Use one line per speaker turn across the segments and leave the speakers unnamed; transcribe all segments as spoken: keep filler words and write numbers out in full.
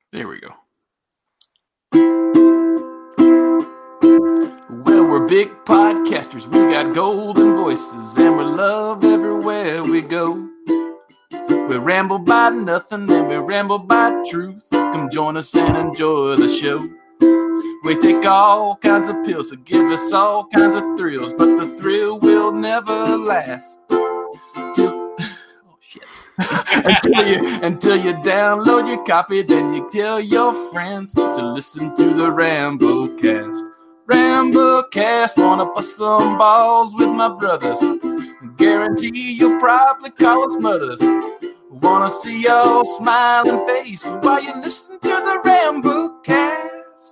There we go. Well, we're big podcasters. We got golden voices, and we're loved everywhere we go. We ramble by nothing, and we ramble by truth. Come join us and enjoy the show. We take all kinds of pills to give us all kinds of thrills, but the thrill will never last. Till, oh shit. until you until you download your copy, then you tell your friends to listen to the Ramblecast. Ramblecast, wanna bust some balls with my brothers. Guarantee you'll probably call us mothers. Wanna see your smiling face while you listen to the Ramblecast.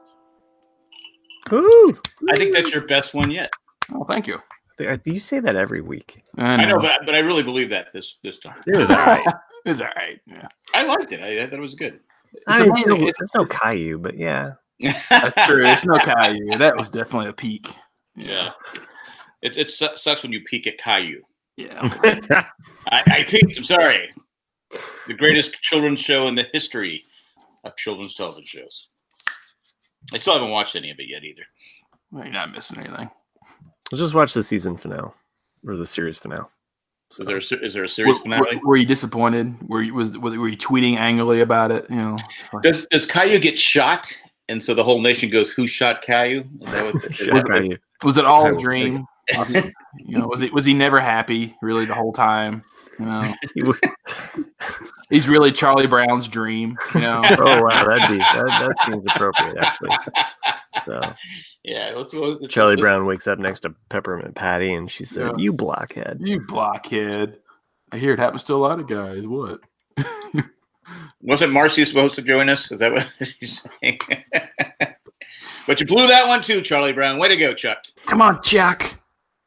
Ooh.
I think that's your best one yet.
Oh, thank you.
You say that every week.
I know,
I know but, but I really believe that this this time.
It was all right.
It was all right. Yeah.
I liked it. I, I thought it was good.
I mean, it's, no, it's no Caillou, but yeah.
That's true. It's no Caillou. That was definitely a peak.
Yeah. yeah. It, it su- sucks when you peak at Caillou.
Yeah.
I, I peaked. I'm sorry. The greatest children's show in the history of children's television shows. I still haven't watched any of it yet either.
Well, you're not missing anything.
We'll just watch the season finale or the series finale.
So. Is there a, is there a series
were,
finale?
Were, were you disappointed? Were you was were you tweeting angrily about it? You know,
does does Caillou get shot, and so the whole nation goes, "Who shot Caillou?" Is that what the, is
was,
that
it, was it all a dream? You know, was it was he never happy really the whole time? You know, he's really Charlie Brown's dream. You know.
Oh wow, that'd be that, that seems appropriate actually. So
yeah, let's, let's,
Charlie
let's,
Brown wakes up next to Peppermint Patty, and she said, yeah. "You blockhead,
you blockhead." I hear it happens to a lot of guys. What?
Wasn't Marcy supposed to join us? Is that what she's saying? But you blew that one too, Charlie Brown. Way to go, Chuck.
Come on, Jack.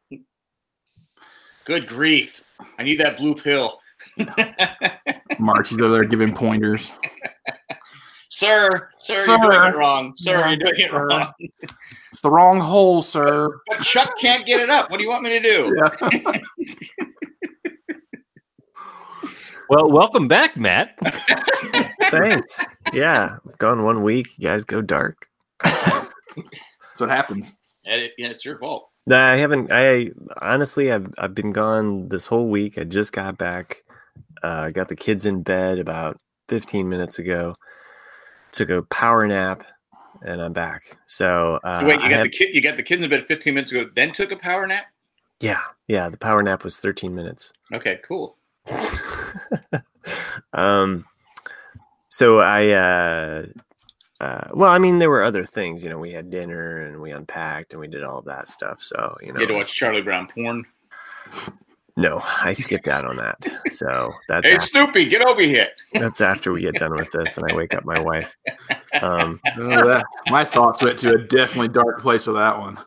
Good grief. I need that blue pill.
Marcy's over there giving pointers.
Sir, sir,
sir,
you're doing it wrong. Sir, yeah, you're doing it sir. wrong.
It's the wrong hole, sir.
But Chuck can't get it up. What do you want me to do?
Yeah.
Well, welcome back, Matt.
Thanks. Yeah, I've gone one week. You guys go dark.
That's what happens.
It, yeah, it's your fault.
No, I haven't. I honestly, I've I've been gone this whole week. I just got back. I uh, got the kids in bed about fifteen minutes ago. Took a power nap, and I'm back. So uh,
wait, you
I
got
have,
the kid? You got the kids in bed fifteen minutes ago, then took a power nap?
Yeah, yeah. The power nap was thirteen minutes.
Okay, cool.
um, so I, uh, uh, well, I mean, there were other things. You know, we had dinner and we unpacked and we did all of that stuff. So you know,
you had to watch Charlie Brown porn.
No, I skipped out on that. So that's
hey,
after,
Snoopy, get over here.
That's after we get done with this and I wake up my wife. Um,
oh, that, my thoughts went to a definitely dark place with that one.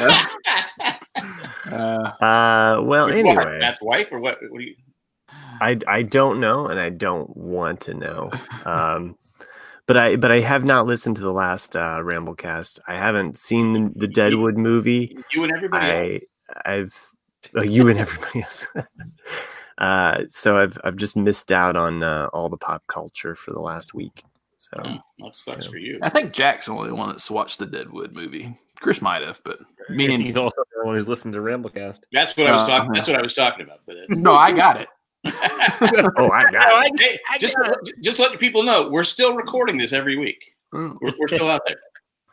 uh, uh, well,
With
anyway,
what? Matt's wife or what? What do you?
I I don't know, and I don't want to know. Um, but I but I have not listened to the last uh, Ramblecast. I haven't seen the Deadwood movie.
You and everybody
I
else.
I've. Uh, you and everybody else. uh, so I've I've just missed out on uh, all the pop culture for the last week. So
oh, that sucks
you know.
for you.
I think Jack's the only one that's watched the Deadwood movie. Chris might have, but
meaning he's also the one who's listened to Ramblecast.
That's what I was
uh,
talking. That's what I was talking about. But
no, I got it.
oh, I got
no,
it.
Hey,
I
just
got
it. just let people know we're still recording this every week. We're, we're still out there.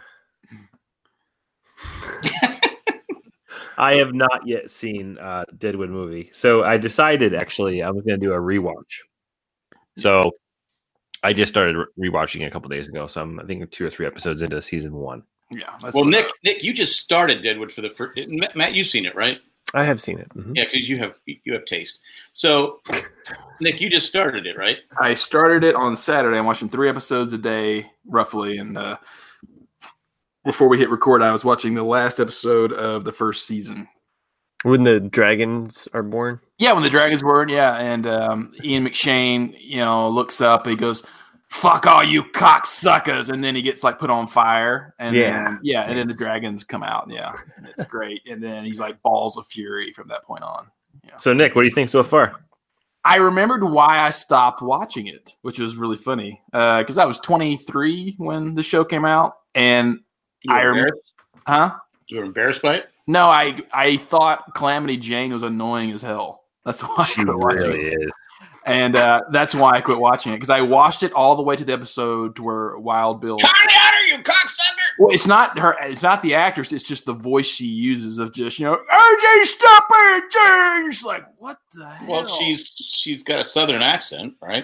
I have not yet seen uh, the Deadwood movie, so I decided actually I was going to do a rewatch. So I just started re- rewatching it a couple days ago. So I'm I think two or three episodes into season one.
Yeah. That's
Well, Nick,
I,
Nick, you just started Deadwood for the first. Matt, you've seen it, right?
I have seen it. Mm-hmm.
Yeah, because you have you have taste. So, Nick, you just started it, right?
I started it on Saturday. I'm watching three episodes a day, roughly, and uh, before we hit record, I was watching the last episode of the first season.
When the dragons are born?
Yeah, when the dragons were born, yeah. And um, Ian McShane, you know, looks up, he goes, "Fuck all you cocksuckers," and then he gets like put on fire, and
yeah,
then, yeah, and then the dragons come out. Yeah, it's great. And then he's like balls of fury from that point on. Yeah.
So, Nick, what do you think so far?
I remembered why I stopped watching it, which was really funny because uh, I was twenty-three when the show came out, and
You were
I remember,
embarrassed?
huh?
You were embarrassed by it?
No, I I thought Calamity Jane was annoying as hell. That's why I
She
quit watching
really
it.
is.
And uh, that's why I quit watching it because I watched it all the way to the episode to where Wild Bill.
Turn the honor, you cocksucker!
Well, it's not her. It's not the actress. It's just the voice she uses of just you know, R J, stop it, Jane. She's like, what the hell?
Well, she's she's got a southern accent, right?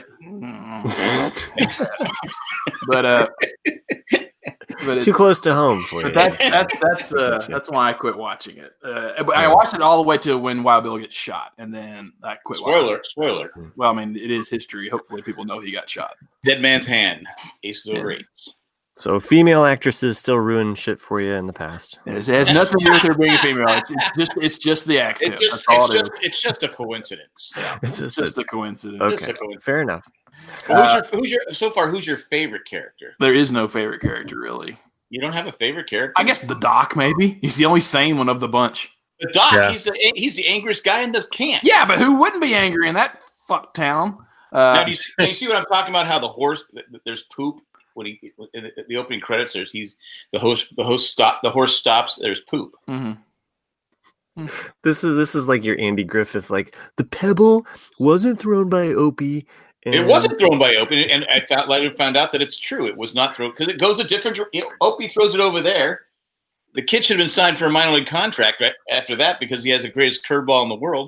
but uh, but
Too close to home for
But
you.
that's that's that's uh, that's why I quit watching it. Uh, but I watched it all the way to when Wild Bill gets shot, and then I quit. watching
Spoiler,
it.
spoiler.
Well, I mean, it is history. Hopefully, people know he got shot.
Dead Man's Hand, Aces over Eights.
So female actresses still ruin shit for you in the past.
It has, it has nothing to do with her being a female. It's, it's just it's just the accent.
It just,
that's all
it's,
it is.
just, it's just a coincidence.
Yeah,
It's
it's
just
just
a-
a coincidence.
Okay,
Just a coincidence.
fair enough.
Well, who's,
Uh,
your, who's your so far? Who's your favorite character?
There is no favorite character really.
You don't have a favorite character?
I guess the Doc maybe. He's the only sane one of the bunch.
the Doc.
Yeah.
He's the he's the angriest guy in the camp.
Yeah, but who wouldn't be angry in that fuck town?
Now,
Uh,
do you, see, do you see what I'm talking about? How the horse, th- th- there's poop when he in the, the opening credits. There's he's the host. The host stop. The horse stops. There's poop.
mhm.
This is this is like your Andy Griffith. Like the pebble wasn't thrown by Opie. And
It wasn't thrown by Opie, and I found later found out that it's true. It was not thrown because it goes a different. You know, Opie throws it over there. The kid should have been signed for a minor league contract right after that because he has the greatest curveball in the world.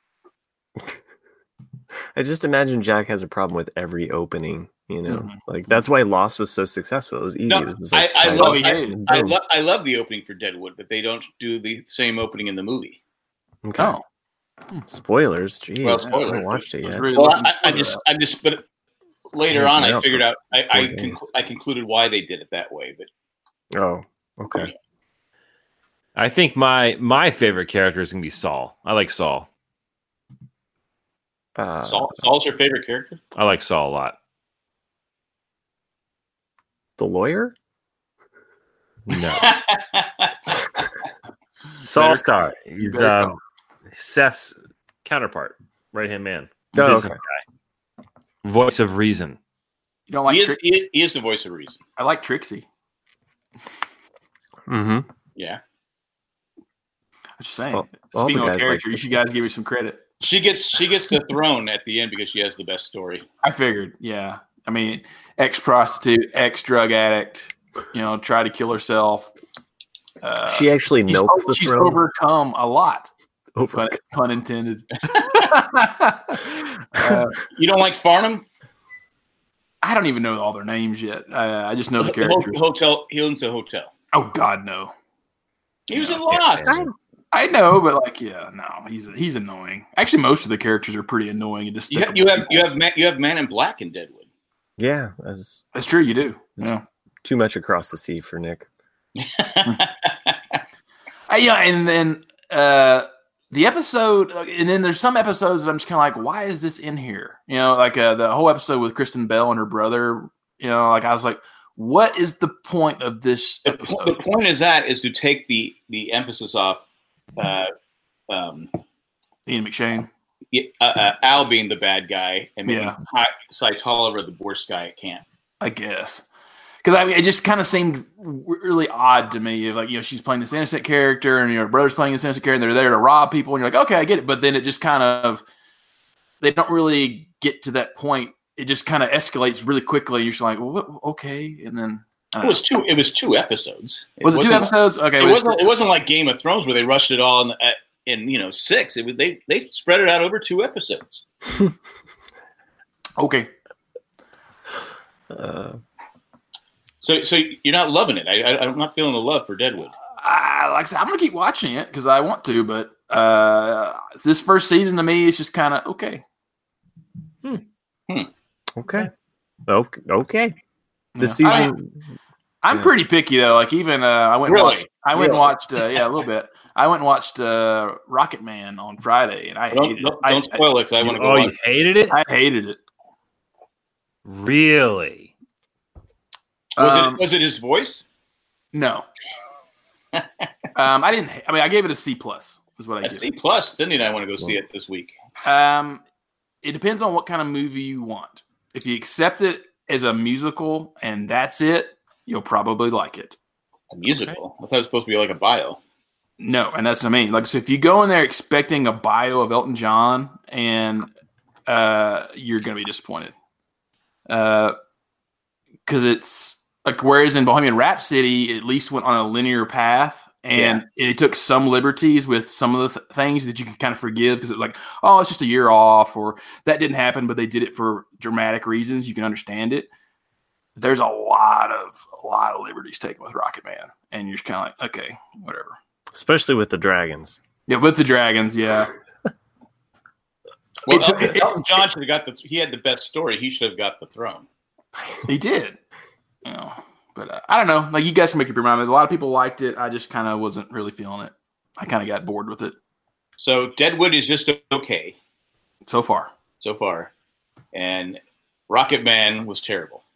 I just imagine Jack has a problem with every opening. You know,
Mhm.
like that's why Lost was so successful. It was easy.
No,
It was
I,
like,
I
bang,
love
he
I,
boom,
I,
boom.
lo- I love the opening for Deadwood, but they don't do the same opening in the movie.
Okay.
Oh,
Spoilers. Jeez,
Well,
I
spoiler.
haven't watched it
I was
yet.
really
Well,
looking
I, I
forward to
just
that.
I'm just but later
Yeah,
on
been
I
out
figured
for
out I
four
I,
days.
conclu- I concluded why they did it that way. But
Oh, okay.
I think my my favorite character is gonna be Saul. I like Saul.
Uh,
Saul, Saul's your favorite character?
I like Saul a lot.
the lawyer.
No, Saul
Better-
Star.
you
He's
better
um, Seth's counterpart, right hand man,
Oh,
business
okay.
guy, voice of reason.
You don't like?
he, is,
Tri-
he, is, he is the voice of reason.
I like Trixie.
Mm-hmm.
Yeah,
I'm just saying.
Well, all the
Female
guys
character.
like
you should guys give me some credit.
she gets she gets the throne at the end because she has the best story.
I figured. Yeah. I mean, ex prostitute, ex drug addict. You know, try to kill herself. Uh,
She actually
she's,
milks the
she's
throne.
overcome a lot.
Over-
Pun, pun intended. uh,
You don't like Farnham?
I don't even know all their names yet. Uh, I just know the
The ho-
characters.
hotel. He owns a hotel.
Oh God, no.
He was
Yeah.
in Lost.
Yeah.
I know, but like, yeah, no, he's he's annoying. Actually, most of the characters are pretty annoying and
You have
despicable.
you have
people.
you have Man, you have Man in Black in Deadwood.
Yeah, that's
That's true. You do.
It's-
Yeah.
too much across the sea for Nick.
Uh, yeah, and then uh, the episode, uh, and then there's some episodes that I'm just kind of like, why is this in here? You know, like uh, the whole episode with Kristen Bell and her brother. You know, like I was like, what is the point of this
the,
episode?
po- the point is that is to take the the emphasis off uh, um,
Ian McShane.
uh, uh, Al being the bad guy and making
Yeah.
Ty- Cy Tolliver the worst guy at camp.
I guess. Because I mean, it just kind of seemed really odd to me. Like, you know, she's playing this innocent character, and your brother's playing this innocent character, and they're there to rob people, and you're like, okay, I get it. But then it just kind of, they don't really get to that point. It just kind of escalates really quickly. You're just like, well, what, okay, and then I
It
don't
was two. It was two episodes.
know. was it two
wasn't-
episodes? Okay,
It
well, it's-
wasn't. It wasn't like Game of Thrones where they rushed it all in, the, at, in you know six. It was they they spread it out over two episodes.
okay.
Uh,
So so you're not loving it. I, I I'm not feeling the love for Deadwood.
I, like I said, I'm gonna keep watching it because I want to, but uh, this first season to me is just kind of okay.
okay. Okay. Okay. This
Yeah. I-
season.
I'm
Yeah.
pretty picky though. Like even uh, I went
Really?
and watched, I went and
Really?
watched uh, yeah a little bit. I went and watched uh, Rocket Man on Friday, and I
Don't
hated
don't,
it. I,
don't spoil it because I want to go
Oh,
watch.
you hated it?
I, I hated it.
Really?
Was
Um,
it was it his voice?
No, um, I didn't. I mean, I gave it a C plus. Is what I
A
gave
C
it.
plus. Cindy and I want to go see it this week.
Um, it depends on what kind of movie you want. If you accept it as a musical and that's it, you'll probably like it.
A musical? Okay. I thought it was supposed to be like a bio.
No, and that's what I mean. Like, so if you go in there expecting a bio of Elton John, and uh, you're going to be disappointed. Uh, because it's like, whereas in Bohemian Rhapsody, it at least went on a linear path, and yeah. it took some liberties with some of the th- things that you could kind of forgive because it was like, oh, it's just a year off, or that didn't happen, but they did it for dramatic reasons. You can understand it. There's a lot of a lot of liberties taken with Rocket Man, and you're just kind of like, okay, whatever.
Especially with the dragons.
Yeah, with the dragons, yeah.
Well, Elton, it, Elton John should have got the. He had the best story. He should have got the throne.
He did. You know, but uh, I don't know. Like, you guys can make up your mind. A lot of people liked it. I just kind of wasn't really feeling it. I kind of got bored with it.
So Deadwood is just okay
so far.
So far, and Rocket Man was terrible.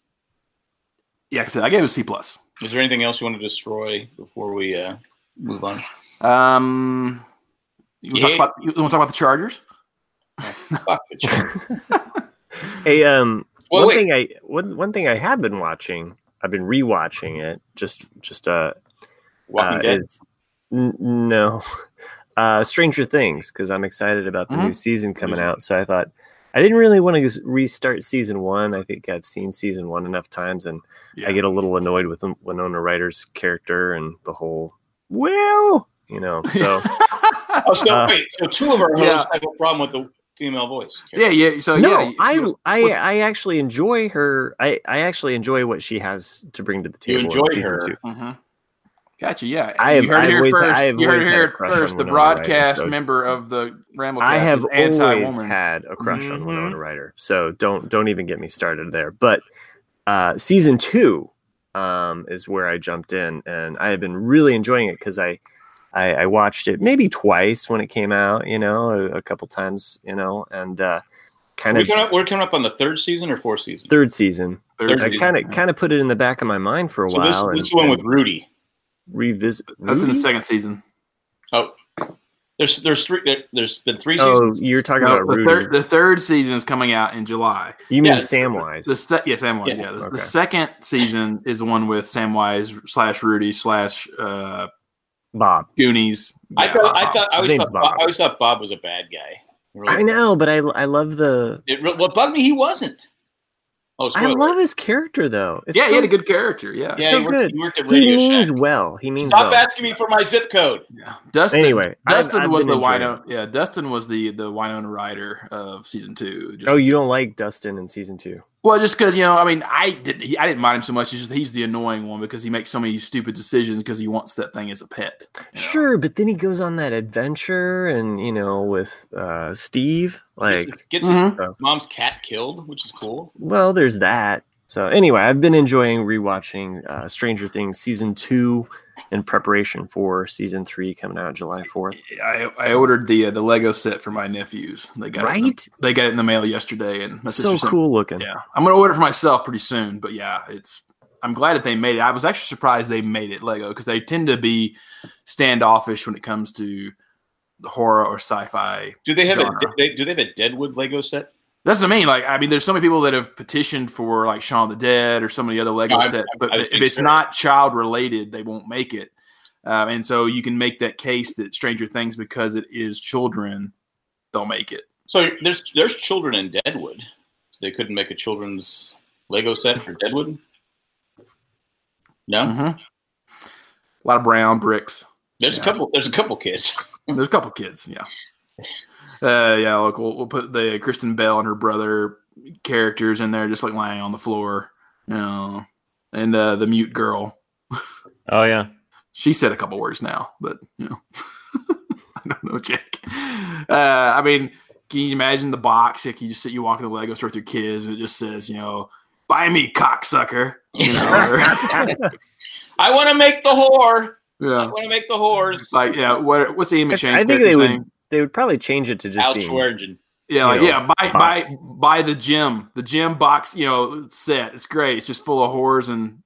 Yeah, like I said, I gave it a C plus.
Is there anything else you want to destroy before we uh, move on?
Um, you want to talk about, you want to talk about the Chargers?
Fuck the Chargers.
Hey, um,
well,
one
wait.
thing I one one thing I have been watching. I've been rewatching it. Just just uh,
Walking
uh
Dead.
is, n- no, uh, Stranger Things, because I'm excited about the
Mm-hmm.
new season coming out. So I thought I didn't really want to restart season one. I think I've seen season one enough times, and
Yeah.
I get a little annoyed with Winona Ryder's character and the whole well, you know. So
Oh, so
uh,
wait. So two of our hosts
Yeah.
have a problem with the female voice.
Yeah, yeah. So
no,
yeah,
I
you-
I
what's-
I actually enjoy her. I I actually enjoy what she has to bring to the
You
table. in
enjoy
season
her.
two.
Mhm. Gotcha. Yeah,
I have-
you heard it
I've
here
always-
first.
I have
You heard
always
it
had a
here
crush
first.
on
The
Winona Ryder,
broadcast
so-
member of the Ramblecast
I have
is
always
anti-woman.
had a crush on
Mhm.
Winona Ryder, so don't don't even get me started there. But uh, season two um, is where I jumped in, and I have been really enjoying it because I, I I watched it maybe twice when it came out, you know, a, a couple times, you know, and uh, kind
We're
of
coming, up, we're coming up on the third season or fourth season.
third season.
Third
I
season.
kind of kind of put it in the back of my mind for a
So this,
while,
this
and,
is the one with
and
Rudy.
revisit.
That's in the
Rudy?
second season.
Oh, there's there's three. there- There's been three
Oh,
seasons.
you're talking
No,
about
the,
Rudy.
third, the third season is coming out in July.
You mean
Yeah,
Samwise?
The se- yeah, Samwise.
Yeah.
Yeah, the,
Okay.
the second season is the one with Samwise slash Rudy slash uh,
Bob.
Goonies.
I
Yeah.
thought I thought I always
His
thought
name's
Bob.
Bob.
I always thought Bob was a bad guy. Really.
I know, but I I love the.
It, re- what bugged me, he wasn't. Oh,
I
spoiler.
love his character though. It's
Yeah,
so,
he had a good character. Yeah.
Yeah,
so
he worked,
good.
He worked at
He
Radio
means
Shack.
well. He means
Stop
well.
asking me for my zip code.
Yeah. Dustin.
Anyway, I've-
Dustin
I've
was
been
the
enjoying
Winona. Yeah, Dustin was the the Winona Ryder of season two. Just,
Oh, you don't like Dustin in season two?
well, just because you know, I mean, I didn't. He, I didn't mind him so much. It's just he's the annoying one because he makes so many stupid decisions because he wants that thing as a pet. you know?
Sure, but then he goes on that adventure, and you know, with uh, Steve. Like,
Gets
Mhm.
his mom's cat killed, which is cool.
well, there's that. So anyway, I've been enjoying rewatching uh, Stranger Things season two in preparation for season three coming out July fourth.
I, I ordered the uh, the Lego set for my nephews. They got it in the,
Right?
they got it in the mail yesterday, and my
So
sister sent-
cool looking.
Yeah, I'm gonna order it for myself pretty soon. But yeah, it's. I'm glad that they made it. I was actually surprised they made it Lego because they tend to be standoffish when it comes to the horror or sci-fi.
Do they have
genre.
a they, do they have a Deadwood Lego set?
That's what I mean. Like, I mean, there's so many people that have petitioned for like Shaun of the Dead or some of the other Lego
No, I-
sets,
I-
but
I
if
think
it's
so.
not child related, they won't make it. Um, and so you can make that case that Stranger Things, because it is children, they'll make it.
So there's there's children in Deadwood. So they couldn't make a children's Lego set for Deadwood. No,
Mm-hmm. A lot of brown bricks.
there's
Yeah.
a couple. There's a couple kids.
There's a couple kids, yeah. Uh, yeah, look, we'll, we'll put the Kristen Bell and her brother characters in there, just like lying on the floor, you know. And uh, the mute girl,
Oh yeah.
she said a couple words now, but you know, I don't know, Jake. Uh, I mean, can you imagine the box? Like you just sit, you walk in the Lego store with your kids, and it just says, you know, "Buy me, cocksucker." You know, or-
I want to make the whore. I
yeah,
want to make the whores.
like yeah. What what's Ian
I
McShane's
think they
character's
would
name?
they would probably change it to just
Al
being
Schwarzenegger.
Yeah, like,
you know,
yeah, buy, buy, buy the gym, the gym box, you know, set. It's great. It's just full of whores and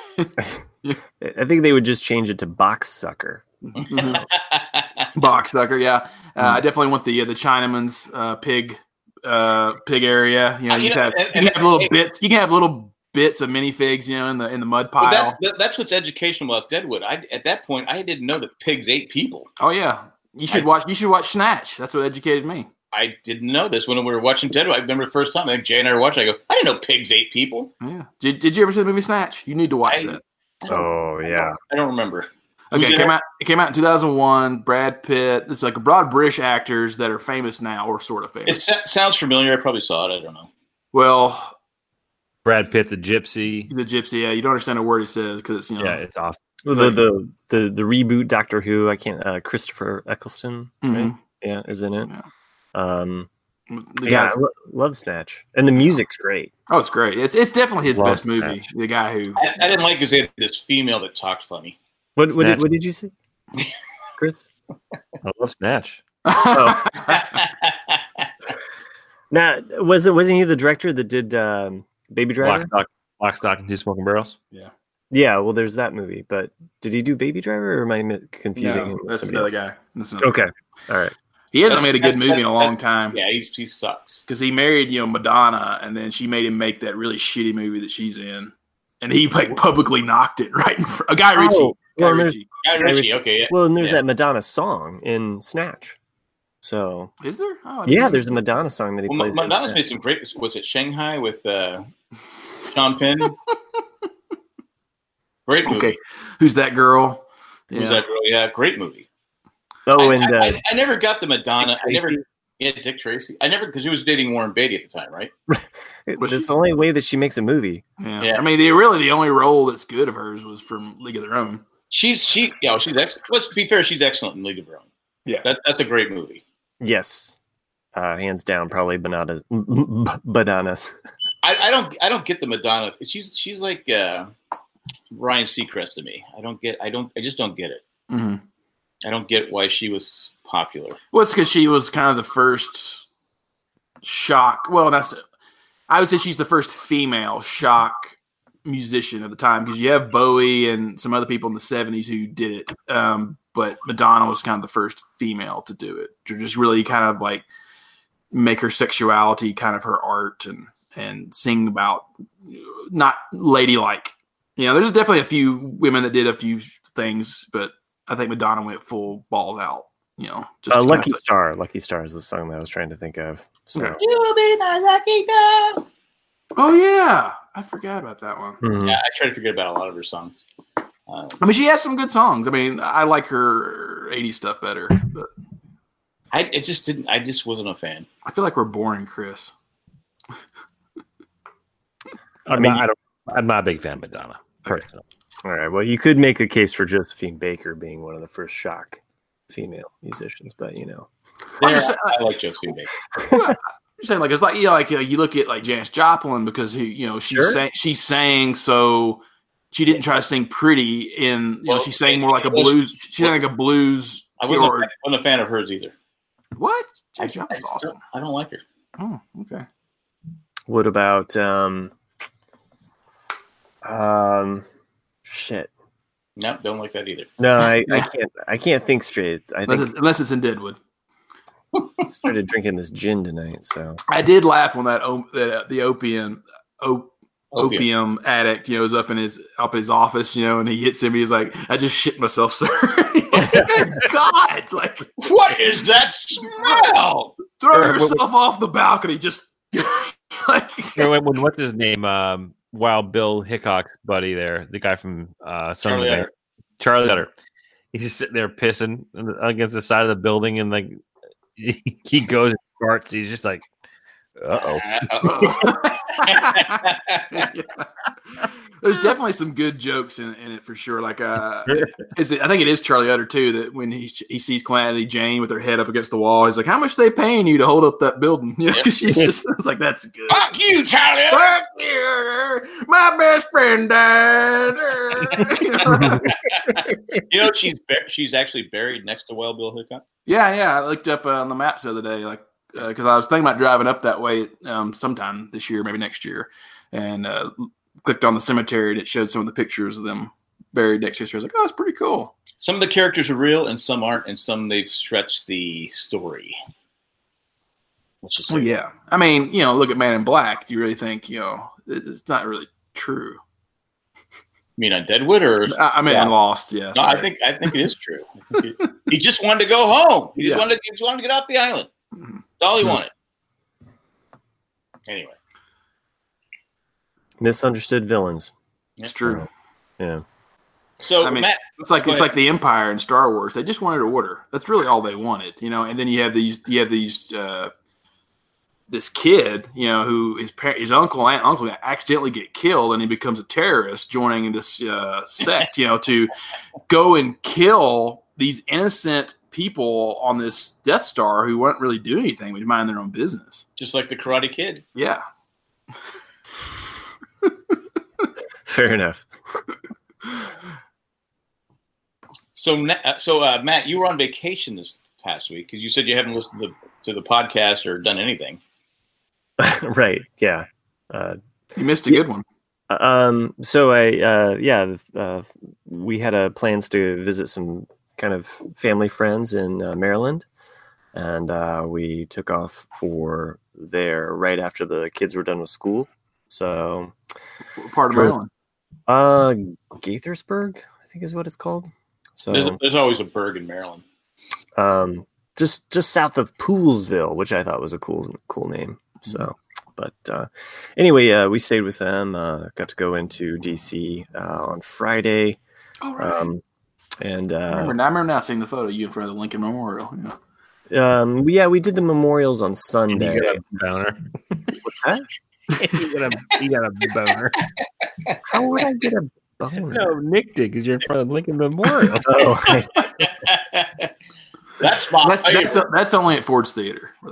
I think they would just change it to box sucker.
box sucker. Yeah, uh, I definitely want the uh, the Chinaman's uh, pig uh, pig area. You know,
Uh,
you,
you
just
know,
have,
and-
you can have little
and-
bits. You can have little bits of minifigs, you know, in the in the mud
But
pile.
that, that, that's what's educational about Deadwood. I at that point I didn't know that pigs ate people.
Oh yeah, you should
I-
watch. You should watch Snatch. That's what educated me.
I didn't know this when we were watching Deadwood. I remember the first time I think Jay and I were watching. I go, I didn't know pigs ate people.
Yeah. Did, did you ever see the movie Snatch? You need to watch
I-
that.
I don't-
Oh yeah.
I don't remember.
Okay,
Who
it
did
came
it?
out. It came out in two thousand one. Brad Pitt. It's like a broad British actors that are famous now, or sort of famous.
It sa- sounds familiar. I probably saw it. I don't know.
Well,
Brad Pitt, the gypsy.
the gypsy. Yeah, you don't understand a word he says because it's you know.
Yeah, it's awesome.
Well, the, the the the reboot Doctor Who. I can't. Uh, Christopher Eccleston. Right?
Mhm.
Yeah, is in it.
Yeah.
Um,
The
yeah,
guy's-
I lo- love Snatch, and the music's great.
oh, it's great. It's it's definitely his
Love
best movie.
Snatch.
The guy who.
I, I didn't like because they had this female that talked funny.
What what did,
Snatch.
what did you say, Chris?
I love Snatch.
Oh. Now, wasn't wasn't he the director that did um, Baby Driver?
Lock, stock, lock, stock, and two smoking barrels.
Yeah, well, there's that movie. But did he do Baby Driver, or am I mi- confusing
No,
him with
that's
somebody
another
else?
guy. That's another
Okay,
guy.
all right.
He hasn't
That's-
made a good
that's-
movie in a long
that's-
time.
Yeah, he, he sucks.
Because he married, you know, Madonna, and then she made him make that really shitty movie that she's in, and he like publicly knocked it right in front. A Guy Ritchie.
Oh,
Guy
well, there's-
Ritchie.
Guy Ritchie. Okay. Yeah.
Well, and there's
Yeah.
that Madonna song in Snatch. So
Is there? Oh, I didn't
yeah,
know.
there's a Madonna song that he
Well,
plays. in
Madonna's
Snatch.
made some great. Was it Shanghai with uh, Sean Penn? Great movie.
Okay, who's that girl? Yeah.
Who's that girl? Yeah, great movie.
Oh,
I,
and
I,
uh,
I, I never got the Madonna.
Dick
I never.
Tracy.
Yeah, Dick Tracy. I never because he was dating Warren Beatty at the time, right?
Was
that's
she-
the only way that she makes a movie.
Yeah.
Yeah.
I mean, the really the only role that's good of hers was from League of Their Own.
She's she. Yeah, she's excellent. Let's be fair. She's excellent in League of Her Own.
Yeah.
that, that's a great movie.
Yes, uh, hands down, probably bananas. Bananas.
I, I don't. I don't get the Madonna. She's she's like uh, Ryan Seacrest to me. I don't get. I don't. I just don't get it.
Mm-hmm.
I don't get why she was popular.
Well, it's because she was kind of the first shock. Well, that's I would say she's the first female shock musician of the time because you have Bowie and some other people in the seventies who did it, um, but Madonna was kind of the first female to do it, to just really kind of like make her sexuality kind of her art and and sing about not ladylike. You know, there's definitely a few women that did a few things, but I think Madonna went full balls out. You know, just
Uh,
to
Lucky
kind of-
Star. Lucky Star is the song that I was trying to think of. So,
Okay.
You'll be my lucky girl.
Oh yeah, I forgot about that one.
mhm.
Yeah, I try to forget about a lot of her songs. Uh,
I mean, she has some good songs. I mean, I like her eighties stuff better, but
I it just didn't. I just wasn't a fan.
I feel like we're boring, Chris.
I mean, I don't. I'm not a big fan of Madonna.
Okay.
personally.
All right. Well, you could make a case for Josephine Baker being one of the first shock female musicians, but you know,
I'm
Yeah,
just,
I, I like Josephine Baker.
I'm saying like it's like you know, like you, know, you look at like Janis Joplin because who you know she
Sure.
sang she sang so she didn't try to sing pretty in you know
Well,
she sang more like a
it was-
blues she sang like a blues
I wasn't,
or
a, wasn't a fan of hers either.
what
I,
Janis
I,
Joplin's
just
awesome.
don't, I don't like her.
Oh, okay.
what about um, um, shit?
No, don't like that either.
No, I, I can't. I can't think straight. I
Unless
think
it's, unless it's in Deadwood.
I started drinking this gin tonight, so
I did laugh when that o- the, the opium op,
Opium.
opium addict, you know, is up in his up in his office, you know, and he hits him. He's like, "I just shit myself, sir." Good God, like
What is that smell?
throw
Or-
yourself off the balcony. Just like
You know, when, when- what's his name? Um, Wild Bill Hickok's buddy there, the guy from uh, Sons of
Charlie
Anarchy.
Utter.
Charlie Utter. He's just sitting there pissing against the side of the building, and like he goes and farts. He's just like, uh oh.
Uh-oh.
Yeah. There's definitely some good jokes in, in it for sure. Like, uh, is it? I think it is Charlie Utter too. That when he he sees Calamity Jane with her head up against the wall, he's like, "How much they paying you to hold up that building?" You know, because she's just it's like, "That's good."
Fuck you, Charlie.
Fuck you, my best friend died. You know?
You know she's bur- she's actually buried next to Wild Bill Hickok.
Yeah, yeah. I looked up uh, on the maps the other day, like because I was thinking about driving up that way um, sometime this year, maybe next year, and uh, clicked on the cemetery and it showed some of the pictures of them buried next to each other. I was like, oh, that's pretty cool.
Some of the characters are real, and some aren't, and some they've stretched the story. Let's just
Well,
say,
yeah. I mean, you know, look at Man in Black. Do you really think, you know, it- it's not really true?
you mean on Deadwood or?
I I mean,
Yeah.
Lost, yeah.
No, I
sorry.
think I think it is true. I think it- he just wanted to go home. He just
Yeah.
wanted. He just wanted to get off the island.
Mhm.
That's all he
Mhm.
wanted. Anyway,
Misunderstood villains.
It's true.
Yeah.
so
I mean,
Matt,
It's like
Go
it's
ahead.
like the Empire in Star Wars. They just wanted order. That's really all they wanted, you know. And then you have these, you have these, uh, this kid, you know, who his parent, his uncle and uncle accidentally get killed, and he becomes a terrorist, joining this uh, sect, you know, to go and kill these innocent people on this Death Star who weren't really doing anything, but mind their own business.
just like the Karate Kid.
Yeah.
Fair enough.
So, Na- so uh, Matt, you were on vacation this past week because you said you haven't listened to the, to the podcast or done anything.
Right. Yeah. Uh,
You missed a good one.
um. So I. Uh, yeah. Uh, we had uh, plans to visit some kind of family friends in uh, Maryland, and uh, we took off for there right after the kids were done with school. So,
What part of
True.
Maryland?
uh, Gaithersburg, I think is what it's called. So,
There's, there's always a burg in Maryland.
um, just just south of Poolsville, which I thought was a cool cool name. So, but uh, anyway, uh, we stayed with them. Uh, got to go into D C uh, on Friday,
Oh, right.
um, and
I,
uh,
remember, I remember now seeing the photo of you in front of the Lincoln Memorial. Yeah.
um, yeah, we did the memorials on
And
Sunday.
you got a boner.
What's that?
you, got a, you got a boner.
How would I get a boner?
No, Nick did because you're in front of the Lincoln Memorial.
Oh, I-
That's my
That's,
favorite.
that's, that's only at Ford's Theater.
no,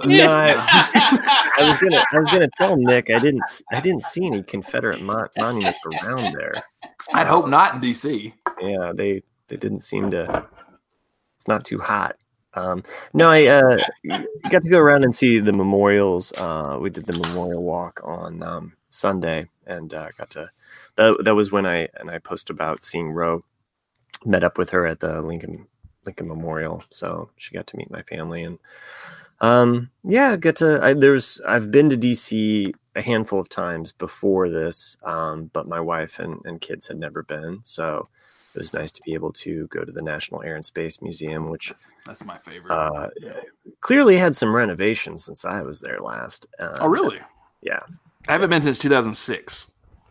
I, I was gonna I was gonna tell Nick I didn't I didn't see any Confederate mon- monuments around there.
I'd hope not in D C.
Yeah, they they didn't seem to. It's not too hot. Um, no, I uh, got to go around and see the memorials. Uh, we did the memorial walk on um, Sunday, and uh, got to. That, that was when I and I posted about seeing Ro. Met up with her at the Lincoln Lincoln Memorial, so she got to meet my family, and um, yeah, get to. I, there's I've been to D C a handful of times before this, um, but my wife and, and kids had never been, so it was nice to be able to go to the National Air and Space Museum, which
That's my favorite.
uh, clearly had some renovations since I was there last. Um,
oh, really?
Yeah.
I haven't been since two thousand six.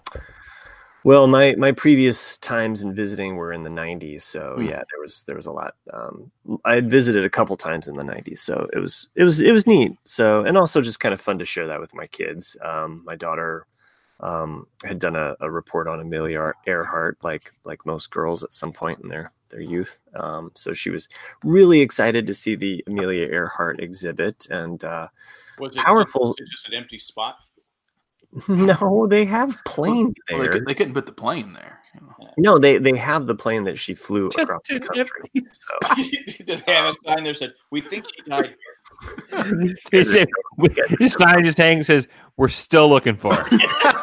Well, my, my previous times in visiting were in the nineties, so
Hmm.
yeah, there was there was a lot. Um, I had visited a couple times in the nineties, so it was it was it was neat. So and also just kind of fun to share that with my kids. Um, my daughter um, had done a, a report on Amelia Earhart, like like most girls at some point in their their youth. Um, so she was really excited to see the Amelia Earhart exhibit, and uh,
Was it
powerful-
was it just an empty spot?
no, they have planes
Well, they,
there.
could, they couldn't put the plane there. you know.
No, they they have the plane that she flew
Just
across the
an
country. So.
Did they have a sign there that said, "We think she died here"?
They say, his sign just hangs says, "We're still looking for her."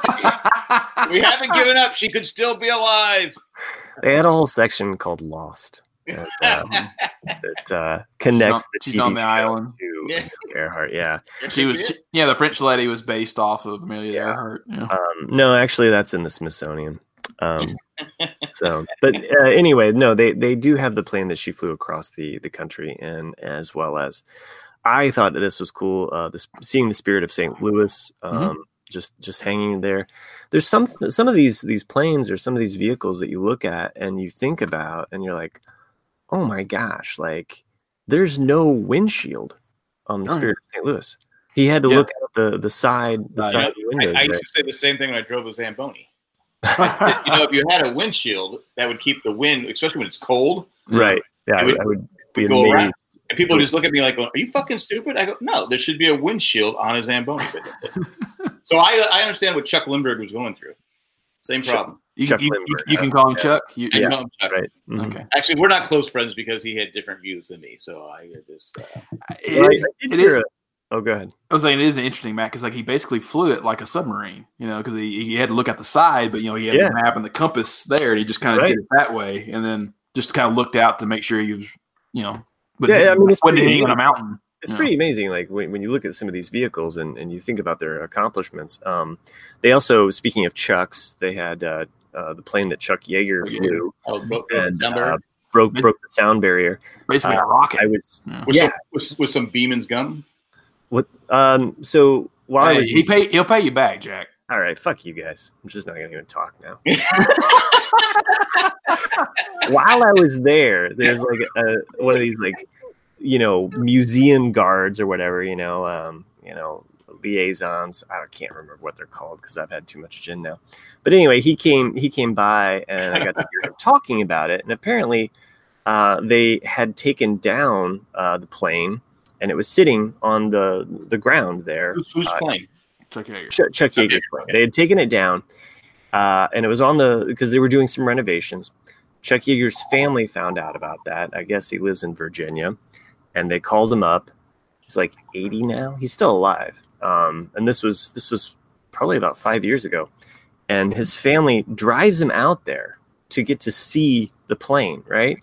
We haven't given up. She could still be alive.
They had a whole section called Lost that, um, that uh, connects the
she's
T V
on the
show
island.
to
Yeah.
Earhart. Yeah.
She was, she- yeah, the French lady was based off of Amelia
Yeah.
Earhart. Yeah.
Um, no, actually, that's in the Smithsonian. Um, so, but uh, anyway, no, they they do have the plane that she flew across the the country, and as well as I thought that this was cool. Uh, this seeing the Spirit of Saint Louis. Um,
Mhm.
Just, just hanging there. There's some some of these these planes or some of these vehicles that you look at and you think about, and you're like, oh my gosh, like there's no windshield on the
Oh,
Spirit of Saint Louis. He had to
Yeah.
look out the the side the
Uh,
side
You
window.
know, I, I
there.
used to say the same thing when I drove a Zamboni. You know, if you had a windshield, that would keep the wind, especially when it's cold.
Right. Yeah,
It
I
would
would, I would be
go
amazed.
around. And people just look at me like, "Are you fucking stupid?" I go, "No, there should be a windshield on a Zamboni." So I I understand what Chuck Lindbergh was going through. Same
Chuck-
problem.
You,
Chuck
you, you,
Lindbergh,
you can
yeah.
call him
Yeah.
Chuck. You,
I
Yeah.
know him, Chuck.
Right. Mhm.
Okay.
Actually, we're not close friends because he had different views than me. So I just uh,
It
Well, I-
is-
I did
it
hear
is-
a- Oh, go ahead.
I was saying it is interesting, Matt, because like he basically flew it like a submarine, you know, because he, he had to look at the side, but you know he had
Yeah.
the map and the compass there, and he just kind of
Right.
did it that way, and then just kind of looked out to make sure he was, you know, but
Yeah, I mean, it's
when
pretty
he on a
neat.
mountain.
It's
Yeah.
pretty amazing. Like when, when you look at some of these vehicles and, and you think about their accomplishments. Um, they also, speaking of Chucks, they had uh, uh, the plane that Chuck Yeager
Yeager.
flew
Oh, broke, broke
and
the sound barrier.
uh, broke broke the sound barrier.
It's basically
Uh,
a rocket.
I was
Yeah.
with,
yeah.
some, with, with some Beeman's gum.
What? Um. So while I
Hey,
was
he pay, he'll pay you back, Jack.
all right, fuck you guys. I'm just not gonna even talk now. While I was there, there's like a one of these like you know museum guards or whatever you know um you know liaisons. I can't remember what they're called because I've had too much gin now. But anyway, he came he came by and I got to hear him talking about it. And apparently, uh, they had taken down uh, the plane and it was sitting on the the ground there.
Who's, who's
Uh,
playing?
Chuck Yeager.
Chuck, Chuck
Okay,
Yeager's plane.
okay.
They had taken it down, uh, and it was on the because they were doing some renovations. Chuck Yeager's family found out about that. I guess he lives in Virginia, and they called him up. He's like eighty now. He's still alive, um, and this was this was probably about five years ago. And his family drives him out there to get to see the plane. Right?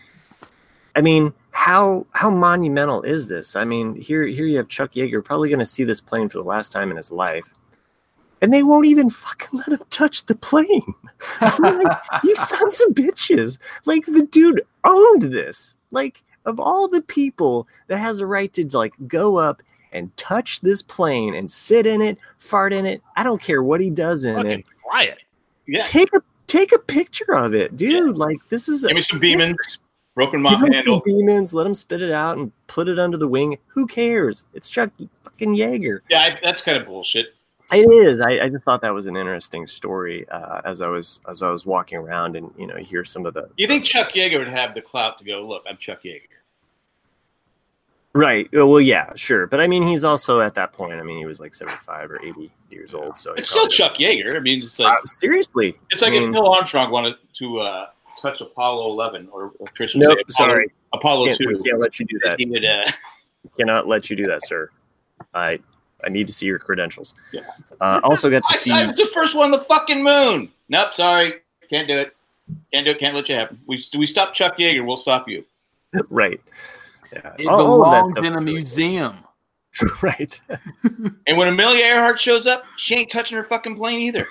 I mean, how how monumental is this? I mean, here here you have Chuck Yeager probably going to see this plane for the last time in his life, and they won't even fucking let him touch the plane. I'm like, you sons of bitches! Like the dude owned this. Like of all the people that has a right to like go up and touch this plane and sit in it, fart in it. I don't care what he does in it.
Fucking quiet.
Yeah.
Take a take a picture of it, dude. Like this is
Give me some Beeman's. Broken
Give
mop
him
handle.
some demons, let him spit it out and put it under the wing. Who cares? It's Chuck fucking Yeager.
Yeah, I, that's kind of bullshit.
It is. I, I just thought that was an interesting story uh, as I was as I was walking around and you know you hear some of the
You think Chuck Yeager would have the clout to go, look, I'm Chuck Yeager?
right. Well, yeah, sure, but I mean he's also at that point. I mean he was like seventy-five or eighty years old, so he
It's still
probably-
Chuck Yeager. I mean, it's like
Uh, seriously.
it's like
I mean,
if Neil Armstrong wanted to uh, touch Apollo eleven, or, or Trish would
nope,
say Apollo,
sorry,
Apollo
can't, we
two.
can't let you do that.
He would, uh,
Cannot let you do that, sir. I I need to see your credentials.
Yeah.
Uh, also got to
I,
see.
I was the first one on the fucking moon. Nope, sorry, can't do it. Can't do it. Can't let you happen. We we stop Chuck Yeager, we'll stop you.
Right. Yeah.
It
All- all of that
belongs
stuff
in a
is really
museum.
cool. Right.
And when Amelia Earhart shows up, she ain't touching her fucking plane either.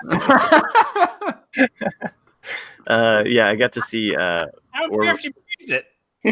Uh, yeah, I got to see. Uh,
I don't
Or-
care if she believes it.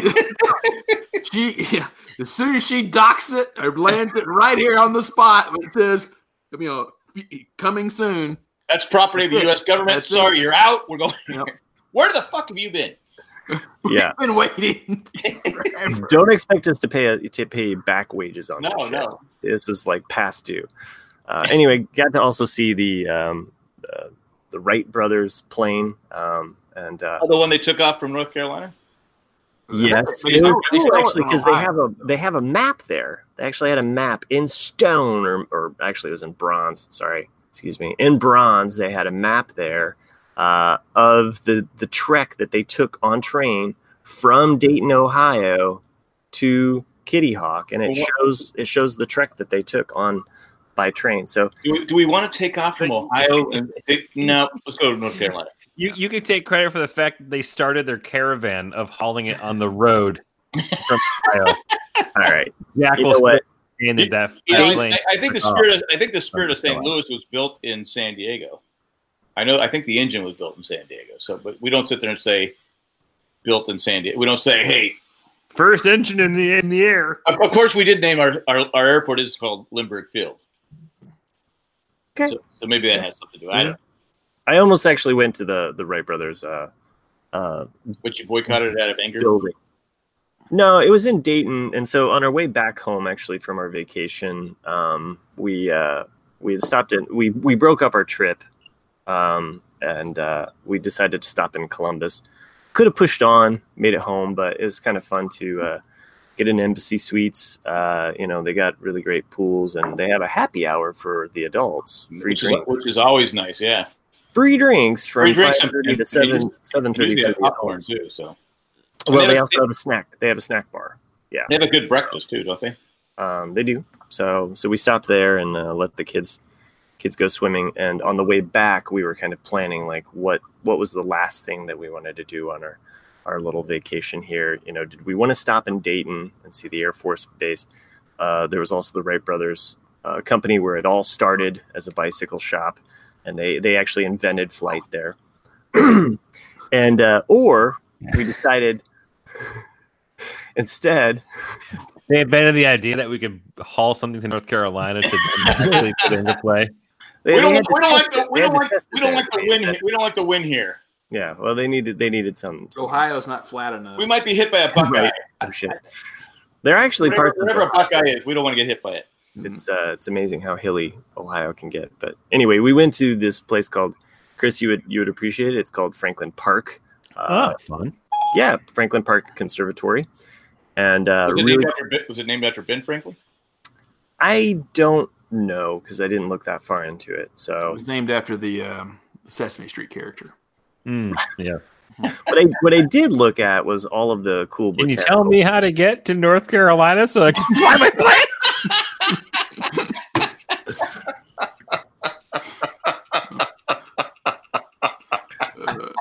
she, yeah, as soon as she docks it or lands it right here on the spot, it says, you know, coming soon.
That's property of the
That's
U
it.
S government.
That's
Sorry,
it.
you're out. We're going.
Yep.
Where the fuck have you been?
Yeah.
We've been waiting forever.
don't expect us to pay a, to pay back wages on
No,
this shit.
no.
This is like past due. Uh, anyway, got to also see the um, uh, the Wright brothers plane, um, and uh,
Oh, the one they took off from North Carolina?
yes,
They
it
stole-
was
they
cool
stole it
actually
from
because they
Ohio.
have a they have a map there. They actually had a map in stone, or or actually it was in bronze. Sorry, excuse me, in bronze. They had a map there uh, of the the trek that they took on train from Dayton, Ohio, to Kitty Hawk, and it
Well, what-
shows it shows the trek that they took on by train. So
Do we, do we want to take off from Ohio? And say, no, let's go to North Carolina.
You you can take credit for the fact that they started their caravan of hauling it on the road from Ohio.
all right,
Jack
You
will
know what?
handed that
You know,
plane.
I, I think the spirit. Of, I think the spirit of Saint Louis was built in San Diego. I know. I think the engine was built in San Diego. So, but we don't sit there and say built in San Diego. We don't say, hey.
First engine in the in the air.
Of, of course, we did name our, our our airport is called Lindbergh Field.
Okay.
So, so maybe that has something to do. I don't.
I almost actually went to the the Wright brothers uh, uh,
But you boycotted it out of anger.
building. No, it was in Dayton, and so on our way back home, actually from our vacation, um, we uh, we had stopped in. We we broke up our trip, um, and uh, we decided to stop in Columbus. Could have pushed on, made it home, but it was kind of fun to uh, get in Embassy Suites. Uh, you know, they got really great pools, and they have a happy hour for the adults. Free
Which is,
drinks,
which is always nice. Yeah.
free drinks
Free
from
drinks
five
and-
thirty
and-
to
and
seven
usually-
seven thirty.
Usually they have popcorn too. So
Well,
they
they
have-
also have a snack. They have a snack bar. Yeah.
they have a good breakfast too, don't they?
Um, they do. So so we stopped there and uh, let the kids kids go swimming. And on the way back, we were kind of planning like what what was the last thing that we wanted to do on our our little vacation here. You know, did we want to stop in Dayton and see the Air Force Base? Uh, there was also the Wright Brothers uh, company where it all started as a bicycle shop, and they they actually invented flight there. and uh, or we decided instead.
They invented the idea that we could haul something to North Carolina to actually put into play.
They,
we don't,
they
we don't like the we
they
don't like
had to
we don't
test
like the
it.
win here. We don't like the win here.
Yeah, well, they needed they needed some. some
Ohio's not flat enough.
We might be hit by a Buckeye.
Right. Oh, shit. They're actually
Whatever,
parts of
whatever a Buckeye is, we don't want to get hit by it.
It's uh, it's amazing how hilly Ohio can get. But anyway, we went to this place called Chris. You would you would appreciate it. It's called Franklin Park. Uh,
Oh, fun.
Yeah, Franklin Park Conservatory. And uh,
Was it,
really,
named after, Ben- was it named after Ben Franklin?
I don't know because I didn't look that far into it.
It
So
was named after the um, Sesame Street character.
Mm, yeah.
what I what I did look at was all of the cool.
Can you
botanical-
tell me how to get to North Carolina so I can fly my plane?
Uh,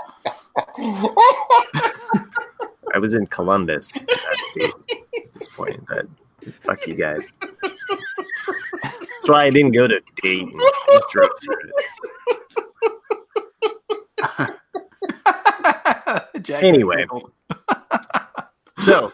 I was in Columbus at this point, but fuck you guys. That's why I didn't go to Dayton. I just drove through it.
Jack
Anyway.
Nicholson.
So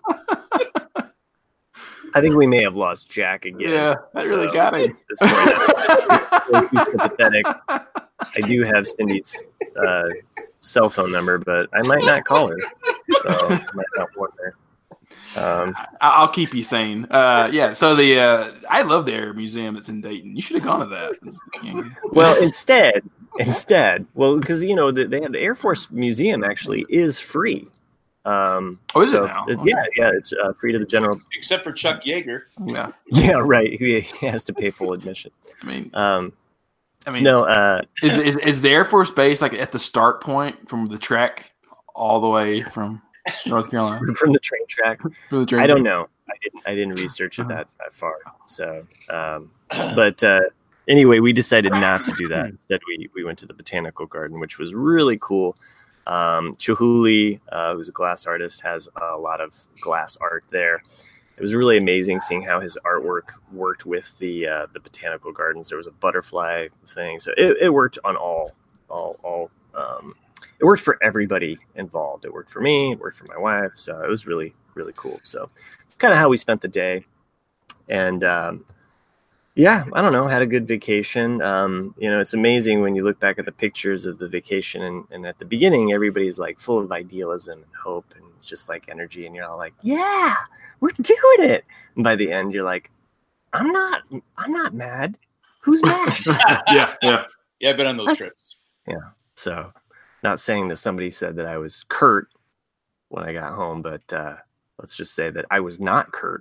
I think we may have lost Jack again.
Yeah, that really
So,
got him.
at this point, I'm sympathetic. I do have Cindy's uh, cell phone number, but I might not call her. So I might not want her. Um,
I- I'll keep you sane. Uh, yeah, so the uh, I love the Air Museum that's in Dayton. You should have gone to that.
well, instead, instead, well, because you know the, they have the Air Force Museum actually is free. Um,
Oh, is it
so
now?
it- yeah, yeah, it's uh, free to the general.
Except for Chuck Yeager.
yeah.
Yeah, right. He, he has to pay full admission.
I mean,
Um,
I mean,
no, uh,
is, is is the Air Force Base like at the start point from the track all the way from North Carolina?
from the train track.
From the train
I don't
track?
know. I didn't. I didn't research it that, that far. So, um, but uh, anyway, we decided not to do that. Instead, we we went to the botanical garden, which was really cool. Um, Chihuly, uh, who's a glass artist, has a lot of glass art there. It was really amazing seeing how his artwork worked with the uh, the botanical gardens. There was a butterfly thing, so it, it worked on all all all. Um, it worked for everybody involved. It worked for me. It worked for my wife. So it was really really cool. So it's kind of how we spent the day, and um, yeah, I don't know, had a good vacation. Um, you know, it's amazing when you look back at the pictures of the vacation, and, and at the beginning, everybody's like full of idealism and hope and just like energy, and you're all like, yeah, we're doing it. And by the end, you're like, I'm not, I'm not mad. Who's mad?
yeah, yeah.
Yeah, I've been on those trips.
So, not saying that somebody said that I was curt when I got home, but uh, let's just say that I was not curt.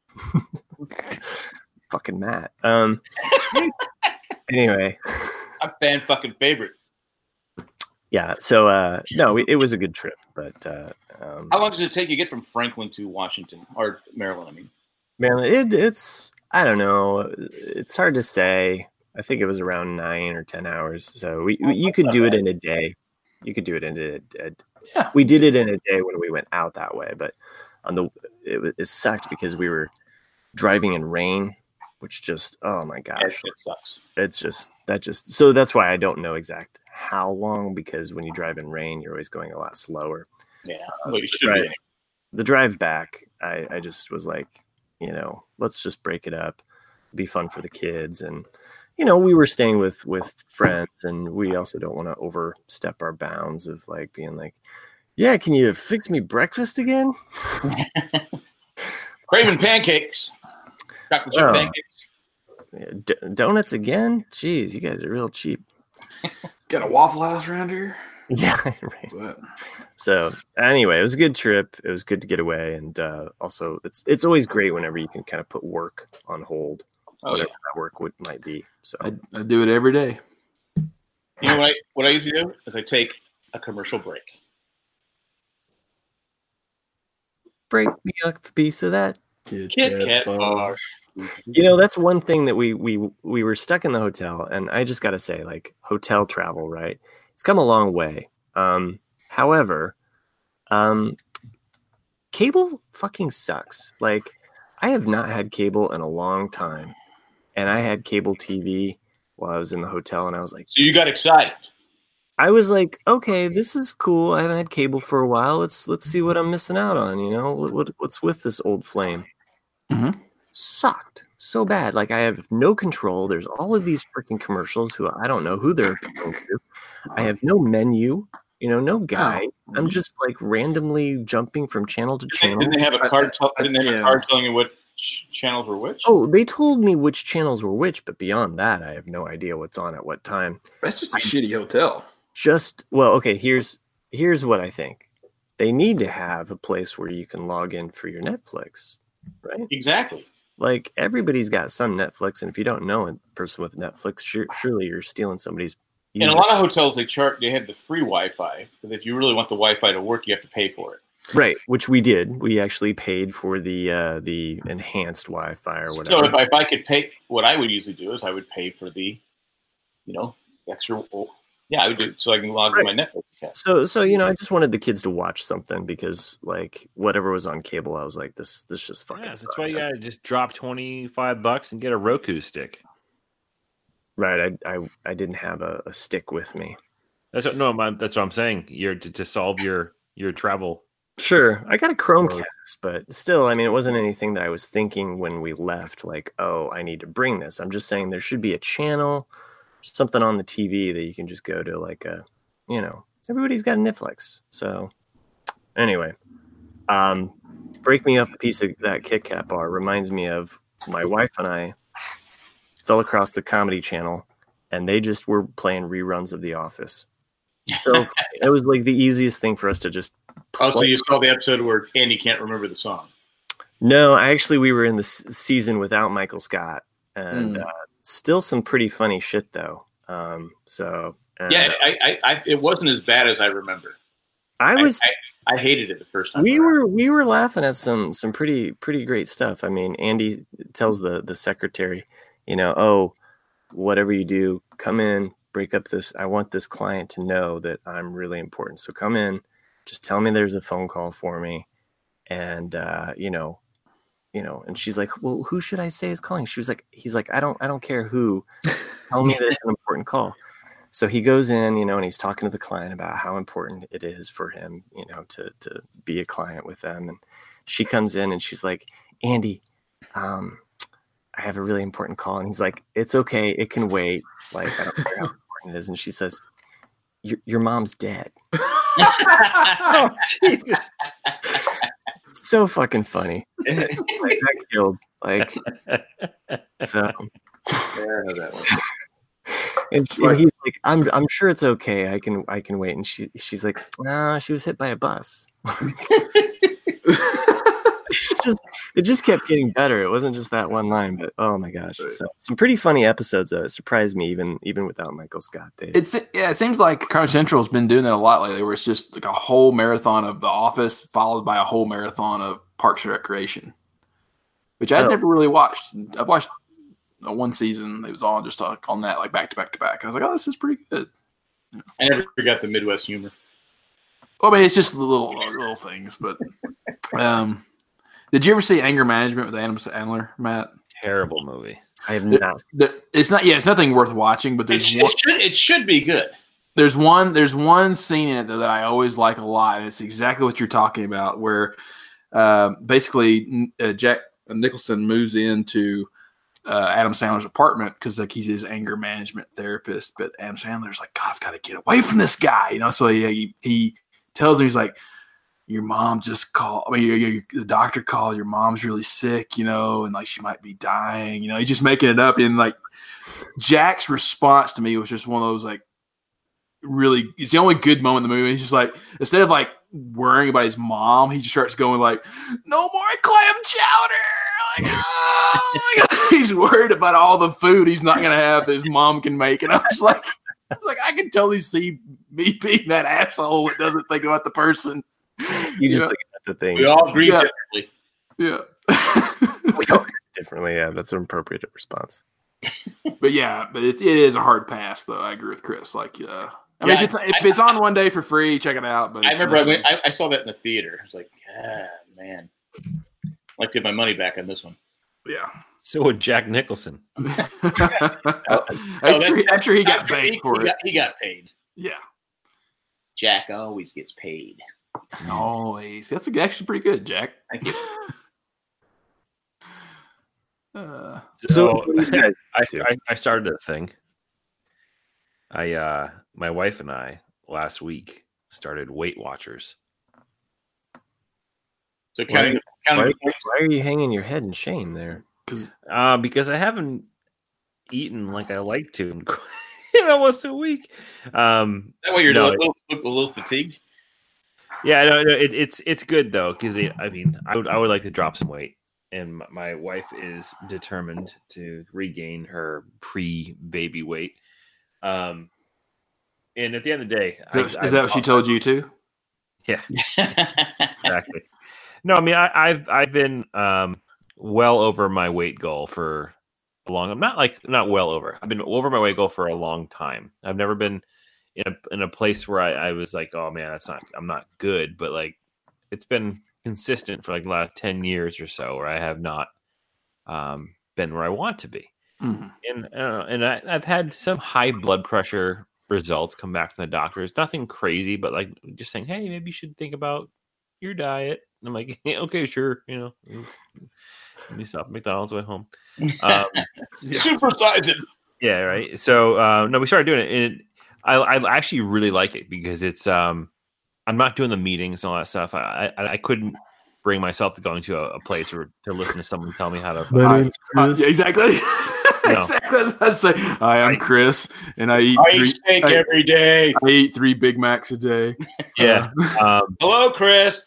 Fucking Matt. Um. Anyway,
I'm fan fucking favorite.
yeah. So, uh, no, it, it was a good trip, but uh, um,
How long does it take you to get from Franklin to Washington or Maryland? I mean,
Maryland, it, it's I don't know. It's hard to say. I think it was around nine or ten hours. So we, we you could do it in a day. You could do it in a, a
Yeah.
We did it in a day when we went out that way, but on the it, was- it sucked because we were driving in rain, which just oh my
it,
gosh,
it sucks.
it's just that just so that's why I don't know exact how long, because when you drive in rain, you're always going a lot slower.
Yeah, well, you should
Right.
be.
The drive back, I, I just was like, you know, let's just break it up, be fun for the kids. And, you know, we were staying with, with friends, and we also don't want to overstep our bounds of like being like, yeah, can you fix me breakfast again?
Craven pancakes, chocolate chip
Oh.
pancakes.
Yeah, D- donuts again? Jeez, you guys are real cheap.
Got a Waffle House around here.
Yeah, right.
But
So anyway, it was a good trip. It was good to get away, and uh, also it's it's always great whenever you can kind of put work on hold,
Oh,
whatever
yeah.
that work would might be. So
I, I do it every day.
You know what I what I usually do is I take a commercial break.
break me a piece of that.
Kit Kat bar.
You know, that's one thing that we we we were stuck in the hotel, and I just got to say, like, hotel travel, right? It's come a long way. Um, however, Um, cable fucking sucks. Like, I have not had cable in a long time, and I had cable T V while I was in the hotel, and I was like,
So you got excited.
I was like, okay, this is cool. I haven't had cable for a while. Let's let's see what I'm missing out on. You know, what, what what's with this old flame?
Mm-hmm.
Sucked so bad. Like, I have no control. There's all of these freaking commercials who I don't know who they're going to. I have no menu. You know, no guide.
Oh.
I'm just like randomly jumping from channel to channel.
Didn't they have a card? Tell, didn't they have
Yeah.
a card telling you what ch- channels were which?
Oh, they told me which channels were which, but beyond that, I have no idea what's on at what time.
That's just a shitty hotel.
Just well, okay. Here's here's what I think. They need to have a place where you can log in for your Netflix, right?
Exactly.
Like, everybody's got some Netflix, and if you don't know a person with Netflix, sure, surely you're stealing somebody's.
In a lot of hotels, they chart they have the free Wi-Fi, but if you really want the Wi-Fi to work, you have to pay for it.
Right, which we did. We actually paid for the uh, the enhanced Wi-Fi or whatever.
So if I, if I could pay, what I would usually do is I would pay for the, you know, extra. Yeah, I would do it so I can log
Right.
in my Netflix account.
So, so you know, I just wanted the kids to watch something because, like, whatever was on cable, I was like, this, this just fucking.
Yeah, that's
sucks.
why you gotta just drop twenty five bucks and get a Roku stick.
Right, I, I, I didn't have a, a stick with me.
That's what, no, my, that's what I'm saying. You're to, to solve your your travel.
Sure, I got a Chromecast, but still, I mean, it wasn't anything that I was thinking when we left. Like, oh, I need to bring this. I'm just saying there should be a channel, something on the T V that you can just go to. Like a, you know, everybody's got a Netflix. So, anyway, um, break me off a piece of that Kit Kat bar reminds me of my wife and I fell across the Comedy Channel, and they just were playing reruns of The Office. So it was like the easiest thing for us to just.
Also,
play.
you saw the episode where Andy can't remember the song.
No, actually, we were in the s- season without Michael Scott, and
Mm.
uh, still some pretty funny shit though. Um, so uh,
Yeah, I, I, I, it wasn't as bad as I remember.
I
I
was.
I, I hated it the first time.
we
around.
were we were laughing at some some pretty pretty great stuff. I mean, Andy tells the the secretary, you know, oh, whatever you do, come in, break up this. I want this client to know that I'm really important. So come in, just tell me there's a phone call for me, and uh, you know, you know. And she's like, well, who should I say is calling? She was like, he's like, I don't I don't care who. Tell me that it's an important call. So he goes in, you know, and he's talking to the client about how important it is for him, you know, to to be a client with them. And she comes in and she's like, Andy, um, I have a really important call. And he's like, it's okay. It can wait. Like, I don't care how important it is. And she says, your, your mom's dead.
Oh, Jesus.
So fucking funny. Like, that killed. Like, so.
Yeah, I know that one.
And she, he's like, I'm I'm sure it's okay. I can I can wait. And she she's like, no, she was hit by a bus. It's just, it just kept getting better. It wasn't just that one line, but oh my gosh. So some pretty funny episodes though. It surprised me even even without Michael Scott. Dave.
It's yeah. It seems like Comedy Central's been doing that a lot lately, where it's just like a whole marathon of The Office followed by a whole marathon of Parks and Recreation, which I'd
Oh.
never really watched. I've watched uh, one season. It was all just uh, on that, like back to back to back. I was like, oh, this is pretty good.
I never got the Midwest humor.
Well, I mean, it's just the little little things. But um, did you ever see Anger Management with Adam Sandler, Matt?
Terrible movie.
I have
There-
not.
there- It's not. Yeah, it's nothing worth watching. But
It,
there's
sh-
one.
it should it should be good.
There's one. There's one scene in it that, that I always like a lot, and it's exactly what you're talking about. Where uh, basically uh, Jack Nicholson moves into uh, Adam Sandler's apartment because like he's his anger management therapist. But Adam Sandler's like, God, I've got to get away from this guy, you know. So he he, he tells him, he's like, your mom just called. I mean, your, your, the doctor called. Your mom's really sick, you know, and like she might be dying. You know, he's just making it up. And like Jack's response to me was just one of those like really. It's the only good moment in the movie. He's just like, instead of like worrying about his mom, he just starts going like, "No more clam chowder." Like, oh, he's worried about all the food he's not gonna have that his mom can make. And I was like, I was like, I can totally see me being that asshole that doesn't think about the person.
You just
Yeah.
look at the thing
We all grieve
Yeah.
differently.
Yeah.
differently. Yeah, that's an appropriate response.
But yeah, but it, it is a hard pass, though. I agree with Chris. Like, uh, I mean,
Yeah,
if it's if
I-
it's on one day for free, check it out. But
I
it's
remember I,
not-
went, I, I saw that in the theater. I was like, ah, man, I'd like to get my money back on this one.
yeah.
So would Jack Nicholson.
I'm
Oh,
sure he, I'm sure he got
After
paid
he,
for
he
it.
Got, he got paid.
Yeah.
Jack always gets paid.
Always. That's actually pretty good, Jack.
Thank you.
Uh,
So,
what do you guys
I,
do?
I I started a thing. I uh my wife and I last week started Weight Watchers.
So counting,
Why,
counting the
why
points.
are you hanging your head in shame there?
Because
Uh, because I haven't eaten like I like to in, in almost a week. Um,
That way you're
No,
a, little, a little fatigued.
yeah, no, no, it, it's it's good though because I mean I would I would like to drop some weight, and my, my wife is determined to regain her pre-baby weight. Um, and at the end of the day,
is, that,
I-
is that
I-
what she told you too?
Yeah, exactly. No, I mean I, I've I've been um, well over my weight goal for a long. I'm not like not well over. I've been over my weight goal for a long time. I've never been in a in a place where I, I was like, oh man, that's not. I'm not good, but like it's been consistent for like the last ten years or so, where I have not um, been where I want to be.
Mhm.
And uh, and I, I've had some high blood pressure results come back from the doctors. Nothing crazy, but like just saying, hey, maybe you should think about your diet. And I'm like, yeah, okay, sure. You know, let me stop at McDonald's on the way home. Um,
Supersize it.
yeah, right. So uh, no, we started doing it, and it, I, I actually really like it because it's um, I'm not doing the meetings and all that stuff. I I, I couldn't bring myself to going to a, a place or to listen to someone tell me how to.
My name's
Uh, yeah, exactly.
No.
exactly. That's what I say. Hi, I'm Chris, and I eat
I
three.
eat steak
I-
every day.
I eat three Big Macs a day.
Yeah.
Uh,
um,
Hello, Chris.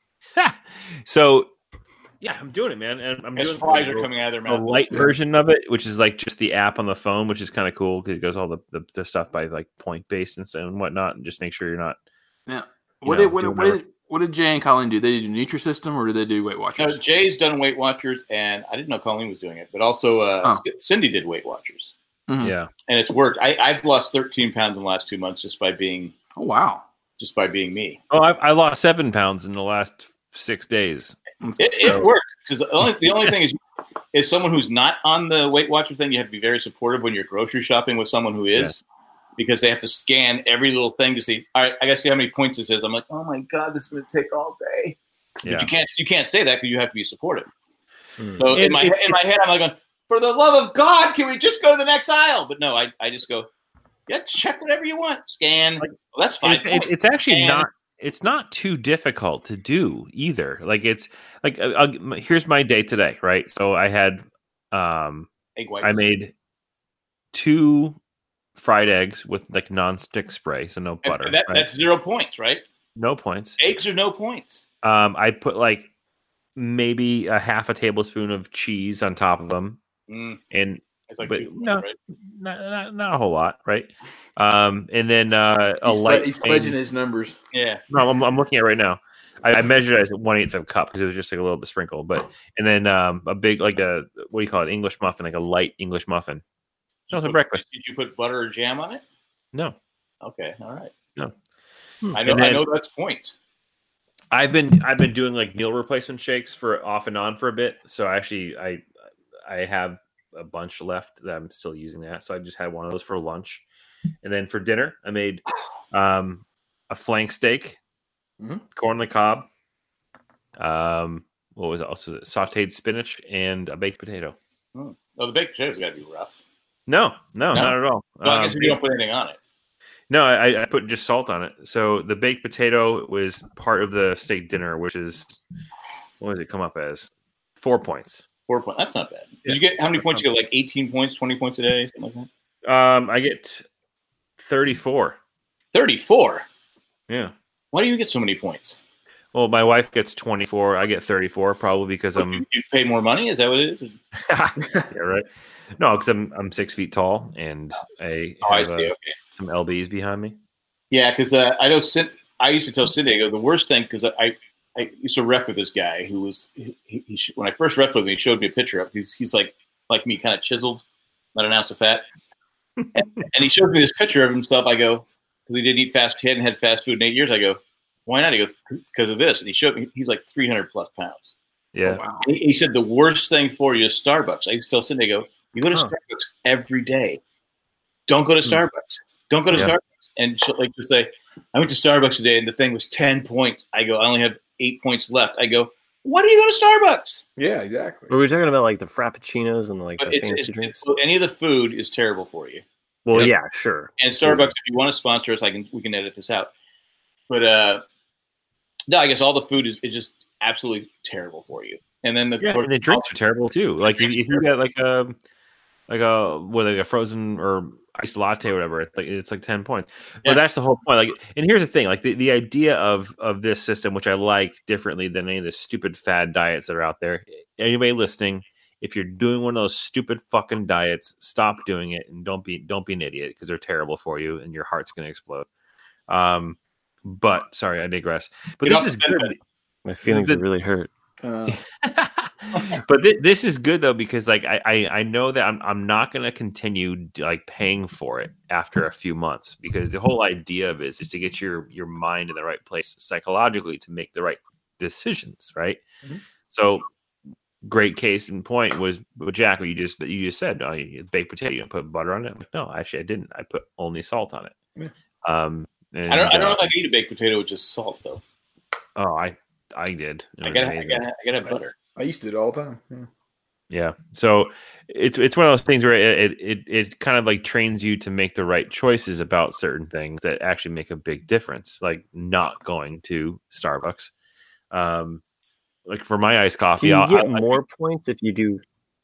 so yeah, I'm doing it, man, and I'm
As
doing
flies
the-
are coming out of their
a
mouth.
light
Yeah.
version of it, which is like just the app on the phone, which is kind of cool because it goes all the, the, the stuff by like point based and, so- and whatnot, and just make sure you're not.
yeah.
You
What
know,
did what,
doing
what did what did Jay and Colleen do? They do Nutrisystem or did they do Weight
No,
Watchers?
Jay's done Weight Watchers, and I didn't know Colleen was doing it, but also uh,
Oh.
C- Cindy did Weight Watchers,
Mhm.
Yeah,
and it's worked. I, I've lost thirteen pounds in the last two months just by being
Oh wow.
just by being me.
oh, I, I lost seven pounds in the last six days.
It, it
So-
works because the only the only thing is, is someone who's not on the Weight Watcher thing. You have to be very supportive when you're grocery shopping with someone who is, because they have to scan every little thing to see. All right, I got to see how many points this is. I'm like, oh my god, this is going to take all day.
Yeah,
But you can't you can't say that because you have to be supportive.
Hmm.
So
It-
in my
it-
in my head, I'm like, going, for the love of God, can we just go to the next aisle? But no, I, I just go, yeah, check whatever you want, scan.
Like-
well, that's fine.
It- it- it's actually
And-
not. It's not too difficult to do either. Like it's like uh, I'll, here's my day today, right? So I had um
Egg white.
I made two fried eggs with like non-stick spray, so no
And
butter.
that,
right?
That's zero points, right?
No points.
Eggs are no points.
Um, I put like maybe a half a tablespoon of cheese on top of them,
Mm,
and
it's like
But
two points,
no.
right?
not, not, not a whole lot, right? Um, and then uh, a
He's,
light.
he's
plain-
pledging his numbers.
Yeah.
No, I'm, I'm looking at it right now. I, I measured it as one eighth of a cup because it was just like a little bit sprinkled. But and then um, a big like a what do you call it? English muffin, like a light English muffin. That was
Put-
for breakfast.
Did you put butter or jam on it?
No,
Okay, all right.
No.
I know.
And
I
then-
know that's points.
I've been I've been doing like meal replacement shakes for off and on for a bit. So actually, I I have a bunch left that I'm still using that. So I just had one of those for lunch, and then for dinner I made um, a flank steak,
Mhm.
corn on the cob. Um, what was it? Also sautéed spinach and a baked potato.
Oh, the baked potatoes got to be rough.
No, no,
No?
not at all.
Well, I guess
Um,
if you don't put anything on it.
No, I, I put just salt on it. So the baked potato was part of the steak dinner, which is what does it come up as? Four points.
Four points. That's not bad. Did
Yeah.
you get how many points? You get like eighteen points, twenty points a day, something like that.
Um, I get thirty-four.
Thirty-four.
Yeah.
Why do you get so many points?
Well, my wife gets twenty-four. I get thirty-four, probably because
you,
I'm
you pay more money? Is that what it is?
yeah, right. No, because I'm I'm six feet tall and I
Oh, I
have
see.
uh,
Okay.
some L Bs behind me.
Yeah, because uh, I know. Cin- I used to tell Cindy, I go, the worst thing because I, I used to ref with this guy who was he, he, he sh- when I first ref with him, he showed me a picture of. He's he's like like me, kind of chiseled, not an ounce of fat. and, and he showed me this picture of himself. I go, he didn't eat fast. He hadn't had fast food in eight years. I go, why not? He goes, because of this. And he showed me he's like three hundred plus pounds.
Yeah.
Oh, wow.
He, he said the worst thing for you is Starbucks. I used to tell Cindy, I go, you go to
Huh.
Starbucks every day. Don't go to Starbucks. Don't go to
Yeah.
Starbucks. And she'll like to say, I went to Starbucks today and the thing was ten points. I go, I only have eight points left. I go, why do you go to Starbucks?
Yeah, exactly.
Were we talking about like the frappuccinos and like
But
the
it's,
fancy
it's,
drinks?
it's any of the food is terrible for you.
Well,
Yep.
yeah, sure.
And Starbucks, if you want to sponsor us, I can we can edit this out. But uh, no, I guess all the food is, is just absolutely terrible for you. And then the,
Yeah, and the drinks are terrible too. Like if, if you get like a like a what like a frozen or iced latte or whatever, it's like it's like ten points. But
Yeah.
that's the whole point. Like, and here's the thing: like the, the idea of of this system, which I like differently than any of the stupid fad diets that are out there. Anybody listening, if you're doing one of those stupid fucking diets, stop doing it and don't be don't be an idiot because they're terrible for you and your heart's going to explode. Um, but sorry, I digress. But
You
this
don't
is
spend
good.
it.
My feelings
The-
are really hurt.
Uh,
but th- this is good though because like I I, I know that I'm I'm not going to continue like paying for it after a few months because the whole idea of it is, is to get your your mind in the right place psychologically to make the right decisions, right?
Mhm.
So great case in point was with Jack. What you just you just said, oh, you baked potato, you put butter on it. I'm like, no, actually, I didn't. I put only salt on it.
Yeah.
Um, and,
I don't I don't know
uh,
if I can eat a baked potato with just salt though.
oh, I I did. It
I
was
gotta I
amazing.
gotta I gotta have butter.
I used to do it all the time. Yeah.
Yeah. So it's it's one of those things where it, it it it kind of like trains you to make the right choices about certain things that actually make a big difference, like not going to Starbucks. Um, like for my iced coffee,
Can you
I'll,
get
I,
more points if you do?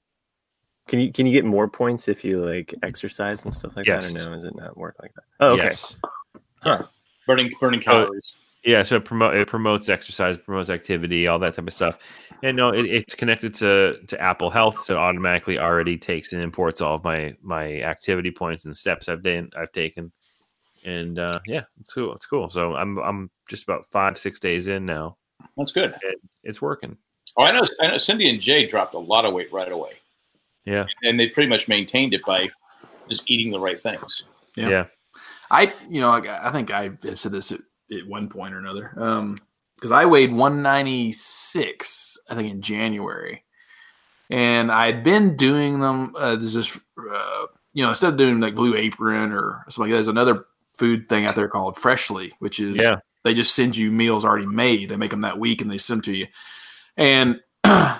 Can you can you get more points if you like exercise and stuff like
Yes.
that? Or no, does it not work like that? Oh, okay.
yes.
Burning burning calories.
Yeah, so it, promote, it promotes exercise, promotes activity, all that type of stuff. And no, it, it's connected to, to Apple Health, so it automatically already takes and imports all of my my activity points and steps I've done, I've taken. And uh, yeah, it's cool. It's cool. So I'm I'm just about five six days in now.
That's good.
And it's working.
Oh, I know. I know. Cindy and Jay dropped a lot of weight right away,
Yeah,
and they pretty much maintained it by just eating the right things.
Yeah.
yeah,
I, you know, I, I think I have said this at, at one point or another. Um, because I weighed one ninety-six, I think in January, and I had been doing them. Uh, there's this, uh, you know, instead of doing like Blue Apron or something like that, there's another food thing out there called Freshly, which is
yeah.
they just send you meals already made. They make them that week and they send them to you. And I,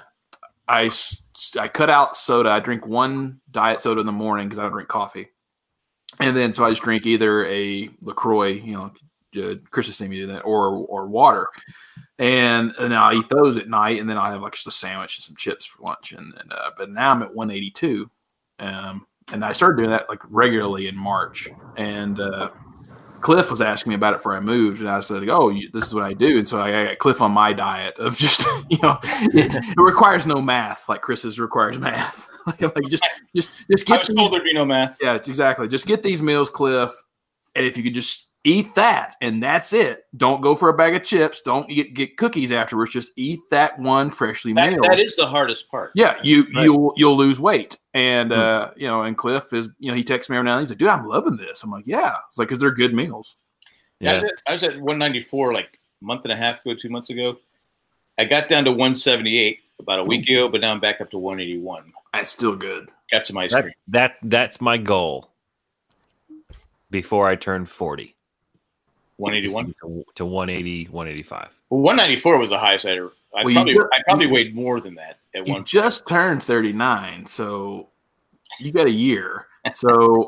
I cut out soda. I drink one diet soda in the morning because I don't drink coffee. And then so I just drink either a LaCroix, you know, uh, Chris has seen me do that, or or water. And and I'll eat those at night, and then I'll have like just a sandwich and some chips for lunch. And, and uh, but now I'm at one eighty-two, um, and I started doing that like regularly in March. And uh, Cliff was asking me about it before I moved, and I said, "Oh, you, this is what I do." And so I, I got Cliff on my diet of just, you know, it, it requires no math like Chris's requires math. like, like just just just
I
get
was
these,
told there'd be no math.
yeah, exactly. Just get these meals, Cliff, and if you could just eat that, and that's it. Don't go for a bag of chips. Don't get, get cookies afterwards. Just eat that one freshly
That,
meal.
that is the hardest part.
Yeah, you
Right.
you'll you'll lose weight, and
Hmm.
uh, you know, and Cliff is, you know, he texts me every now and then. He's like, "Dude, I'm loving this." I'm like, "Yeah." It's like because they're good meals.
I,
Yeah.
was at, I was at one ninety-four like a month and a half ago, two months ago. I got down to one seventy-eight about a week ago, but now I'm back up to one eighty-one.
That's still good.
Got some ice
That,
cream.
that that's my goal before I turn forty.
one eighty-one.
To, to one eighty, one eighty-five.
Well, one ninety-four was the highest I ever. I
Well, you
probably
ju-
I probably weighed more than that at
You
one.
just turned thirty-nine, so you got a year. So,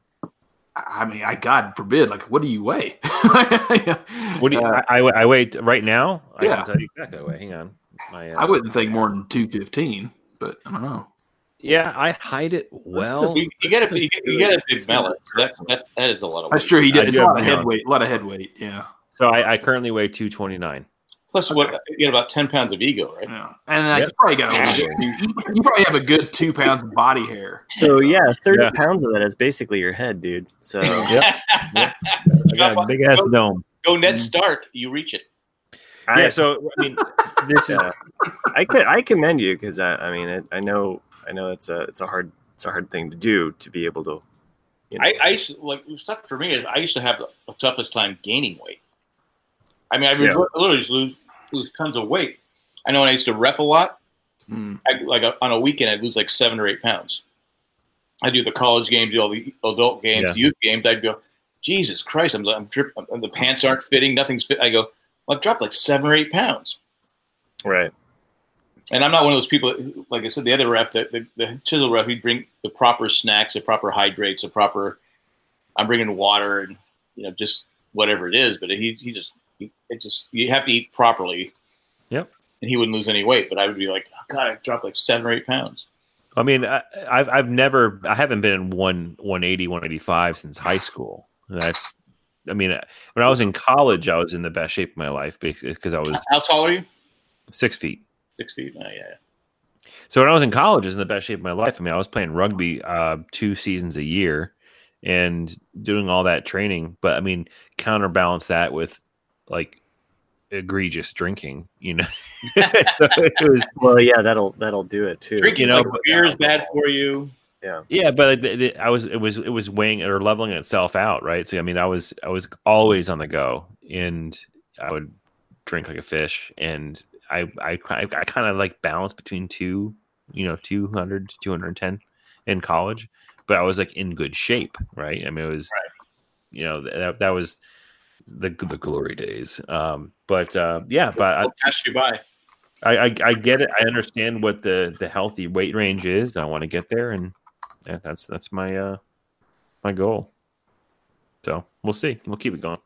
I mean, I God forbid, like, what do you weigh?
What do you,
Uh,
I, I I wait right now? I
Yeah.
can tell you exactly what I weigh. Hang on. My, uh,
I wouldn't think more than two fifteen, but I don't know.
Yeah, I hide it well.
just-
You, you got to you, get- you got a big melon. So that that's that is a lot of weight.
That's true. He did.
I
It's
do
a lot
have
of
a
head weight. A lot of head weight. Yeah.
So I, I currently weigh two twenty-nine.
Plus, what you get about ten pounds of ego, right?
Yeah. And uh,
Yep.
you probably got a you probably have a good two pounds of body hair.
So yeah, thirty
Yeah.
pounds of that is basically your head, dude. So
Yep. I got a big ass
Go-
dome.
Go Ned Stark, you reach it.
I,
Yeah, so I mean, this is
yeah. I could I commend you because I, I mean it, I know I know it's a it's a hard it's a hard thing to do to be able to You know?
I, I used to, like stuff for me is I used to have the toughest time gaining weight. I mean, I would
Yeah.
literally just lose lose tons of weight. I know when I used to ref a lot,
Mm.
I, like a, on a weekend, I'd lose like seven or eight pounds. I do the college games, do all the adult games,
Yeah.
youth games. I'd go, Jesus Christ, I'm, I'm drip, the pants aren't fitting, nothing's fit. I go, well, I've dropped like seven or eight pounds.
Right.
And I'm not one of those people, like I said, the other ref, the, the, the chisel ref, he'd bring the proper snacks, the proper hydrates, the proper, I'm bringing water and, you know, just whatever it is. But he, he just, he, it just, you have to eat properly.
Yep.
And he wouldn't lose any weight. But I would be like, oh, God, I dropped like seven or eight pounds.
I mean, I, I've I've never, I haven't been in one one eighty, one eighty-five since high school. That's, I mean, when I was in college, I was in the best shape of my life because I was
How tall are you?
six feet.
Six feet. Oh, yeah.
So when I was in college, I was in the best shape of my life. I mean, I was playing rugby uh, two seasons a year and doing all that training. But I mean, counterbalance that with like egregious drinking, you know. So it was,
Well, yeah, that'll that'll do it too.
Drinking,
You know,
like beer is bad for you.
Yeah.
yeah, but the, the, I was it was it was weighing or leveling itself out, right? So I mean, I was I was always on the go, and I would drink like a fish, and I I I, I kind of like balanced between two, you know, two hundred to two hundred ten in college, but I was like in good shape, right? I mean, it was,
Right.
you know, that that was the the glory days. Um, but uh, yeah, but I,
It'll pass you by.
I, I I get it. I understand what the the healthy weight range is. I want to get there, and yeah, that's that's my uh my goal. So we'll see. We'll keep it going.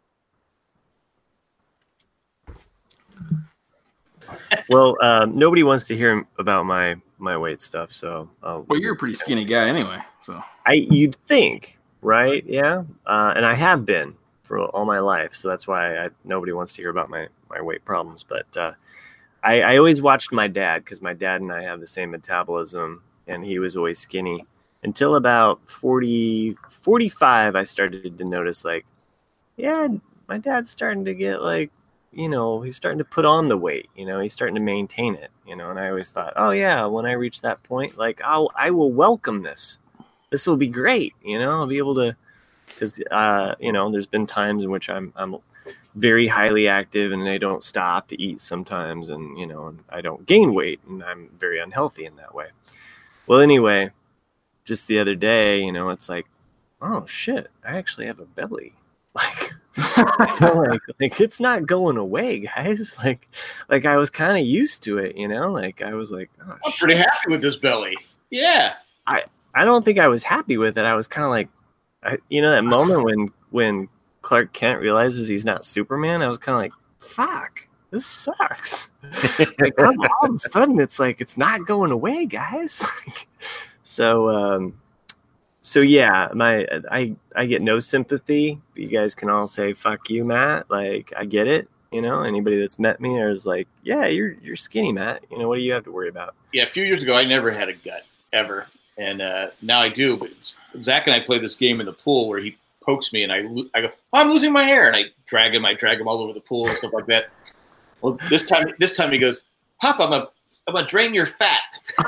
Well, um, nobody wants to hear about my my weight stuff, so I'll,
Well, you're a pretty skinny guy anyway. So
I you'd think, right? Yeah, uh, and I have been for all my life, so that's why I, nobody wants to hear about my my weight problems. But uh, I, I always watched my dad because my dad and I have the same metabolism, and he was always skinny until about forty, forty-five. I started to notice, like, yeah, my dad's starting to get like, you know, he's starting to put on the weight, you know, he's starting to maintain it, you know, and I always thought, oh yeah, when I reach that point, like, I'll, I will welcome this. This will be great. You know, I'll be able to, cause, uh, you know, there's been times in which I'm, I'm very highly active and I don't stop to eat sometimes. And, you know, and I don't gain weight and I'm very unhealthy in that way. Well, anyway, just the other day, you know, it's like, oh shit, I actually have a belly. Like, like, like it's not going away, guys. Like, like I was kind of used to it, you know. Like I was like, oh,
I'm
shit.
pretty happy with this belly. Yeah.
I don't think I was happy with it. I was kind of like, I, you know, that moment when when Clark Kent realizes he's not Superman. I was kind of like, fuck, this sucks. Like all of a sudden, it's like it's not going away, guys. Like, so. um So yeah, my I I get no sympathy. You guys can all say fuck you, Matt. Like I get it. You know, anybody that's met me is like, yeah, you're you're skinny, Matt. You know, what do you have to worry about?
Yeah, a few years ago, I never had a gut, ever. And uh, now I do. But it's, Zach and I play this game in the pool where he pokes me and I, lo- I go, oh, I'm losing my hair. And I drag him. I drag him all over the pool and stuff like that. Well, this time, this time he goes, Pop, I'm a I'm gonna drain your fat.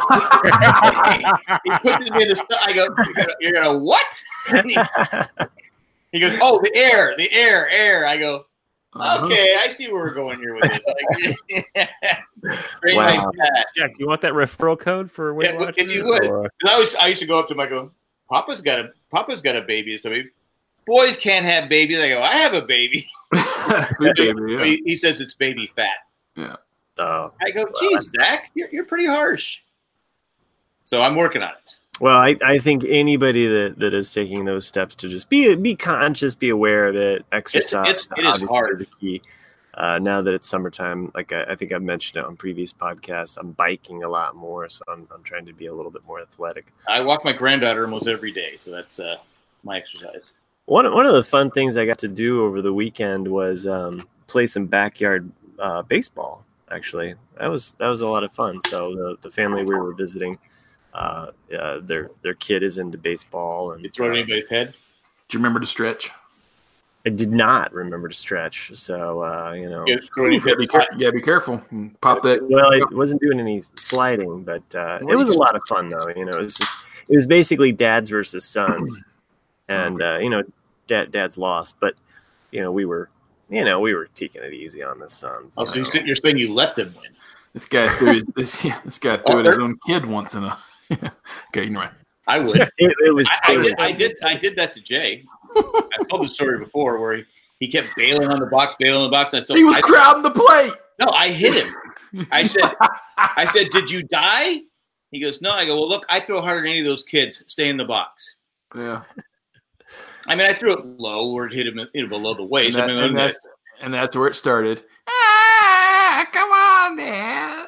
He pushes me in the stuff. I go, you're gonna, you're gonna what? He, he goes, oh, the air, the air, air. I go,
uh-huh.
okay, I see where we're going here with this. Like, drain
Wow.
my fat.
Jack, do you want that referral code for Weight
Yeah,
Watchers?
if you would.
Or-
'Cause I was, I used to go up to him. I go, Papa's got a, Papa's got a baby. So he, boys can't have babies. I go, I have a baby.
Good baby, yeah.
he, he says it's baby fat.
Yeah.
Oh.
I go, geez, Zach, you're, you're pretty harsh. So I'm working on it.
Well, I, I think anybody that, that is taking those steps to just be be conscious, be aware of it, exercise,
it's- it is
obviously
hard.
is a key. Uh, now that it's summertime, like I, I think I've mentioned it on previous podcasts, I'm biking a lot more, so I'm I'm trying to be a little bit more athletic.
I walk my granddaughter almost every day, so that's uh, my exercise.
One one of the fun things I got to do over the weekend was um, play some backyard uh, baseball. Actually, that was that was a lot of fun. So the, the family we were visiting, uh, uh, their their kid is into baseball, and
You throw it
uh,
at anybody's head?
Do you remember to stretch?
I did not remember to stretch. So uh, you know,
Yeah, throw it at
Yeah, be,
anybody's
care-
head.
yeah, be careful. Pop that.
well, I wasn't doing any sliding, but uh, it was a lot of fun though. You know, it was just it was basically dads versus sons. and uh, you know, dad dad's lost, but you know, we were, you know, we were taking it easy on the Suns.
Oh, so
know.
you're saying you let them win?
This guy threw his, this, yeah, this guy threw at his own kid once in a. Okay, anyway.
I would.
It, it was.
I, I,
it was
did, I did. I did that to Jay. I told the story before where he, he kept bailing on the box, bailing on the box. And so
He was
I,
crowding the plate.
No, I hit him. I said, I said, did you die? He goes, no. I go, well, look, I throw harder than any of those kids. Stay in the box.
Yeah.
I mean, I threw it low where it hit him, hit him below the waist.
And, that,
I mean,
and, that's, and that's where it started. Ah, come on, Dad.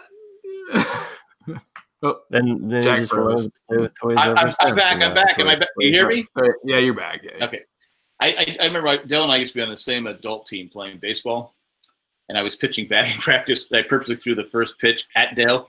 Oh,
then then
Jack
just
froze.
play with toys
I,
ever
I'm, I'm
since,
back.
and
I'm
that's
back. Am
what
I back?
it
You hear
was.
me?
Uh, yeah, you're back. Yeah, yeah.
Okay. I, I, I remember Dell and I used to be on the same adult team playing baseball, and I was pitching batting practice. I purposely threw the first pitch at Dell.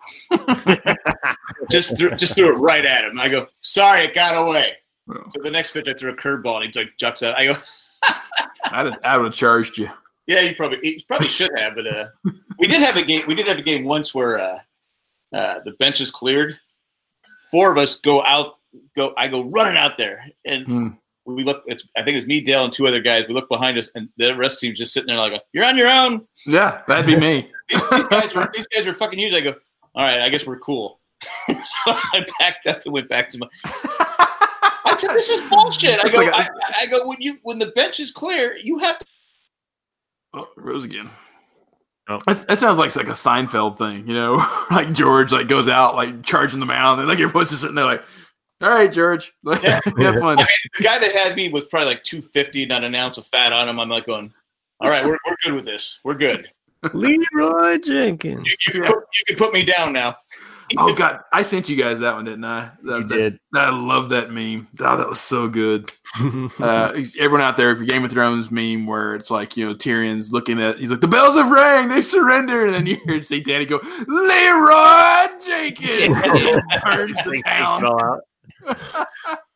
just threw just threw it right at him. I go, sorry, it got away.
Oh.
So the next pitch, I threw a curveball, and he like jucks out. I go,
I'd have, I would have charged you.
yeah, you probably he probably should have, but uh, we did have a game. We did have a game once where uh, uh, the bench is cleared. Four of us go out. Go. I go running out there, and
Hmm.
we look. It's. I think it's me, Dale, and two other guys. We look behind us, and the rest of the team's just sitting there like, "You're on your own."
Yeah, that'd be me.
These, these guys were. These guys were fucking huge. I go, all right. I guess we're cool. So I packed up and went back to my. I said, "This is bullshit." I go. I, I go. When you when the bench is clear, you have to.
Oh, Rose again.
Oh.
That, that sounds like like a Seinfeld thing, you know, like George like goes out like charging the mound, and like everyone's just sitting there like, "All right, George, like,
Yeah.
have fun."
I mean, the guy that had me was probably like two fifty, not an ounce of fat on him. I'm like going, all right, we're we're good with this. We're good.
Leroy Jenkins.
You, you, can, put, you can put me down now.
Oh God, I sent you guys that one, didn't I? That,
You
that-
did.
I love that meme. Oh, that was so good. Uh, everyone out there, if you Game of Thrones meme where it's like, you know, Tyrion's looking at, he's like, the bells have rang, they've surrendered, and then you hear see Danny go, Leroy Jenkins, burns the town.
Fell out.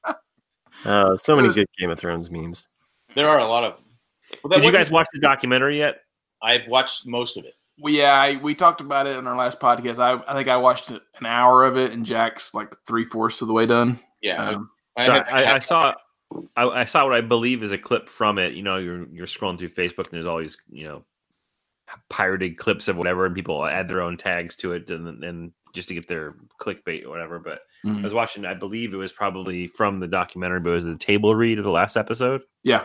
Uh, so many
was-
good Game of Thrones memes.
There are a lot of them. Well, that
Did you
wasn't-
guys watch the documentary yet?
I've watched most of it.
We, yeah, I, we talked about it in our last podcast. I, I think I watched an hour of it, and Jack's like three fourths of the way done.
Yeah,
Um,
I,
So
have-
I, I saw, I, I saw what I believe is a clip from it. You know, you're you're scrolling through Facebook, and there's all these, you know, pirated clips of whatever, and people add their own tags to it, and and just to get their clickbait or whatever. But
Mhm.
I was watching. I believe it was probably from the documentary, but it was the table read of the last episode.
Yeah.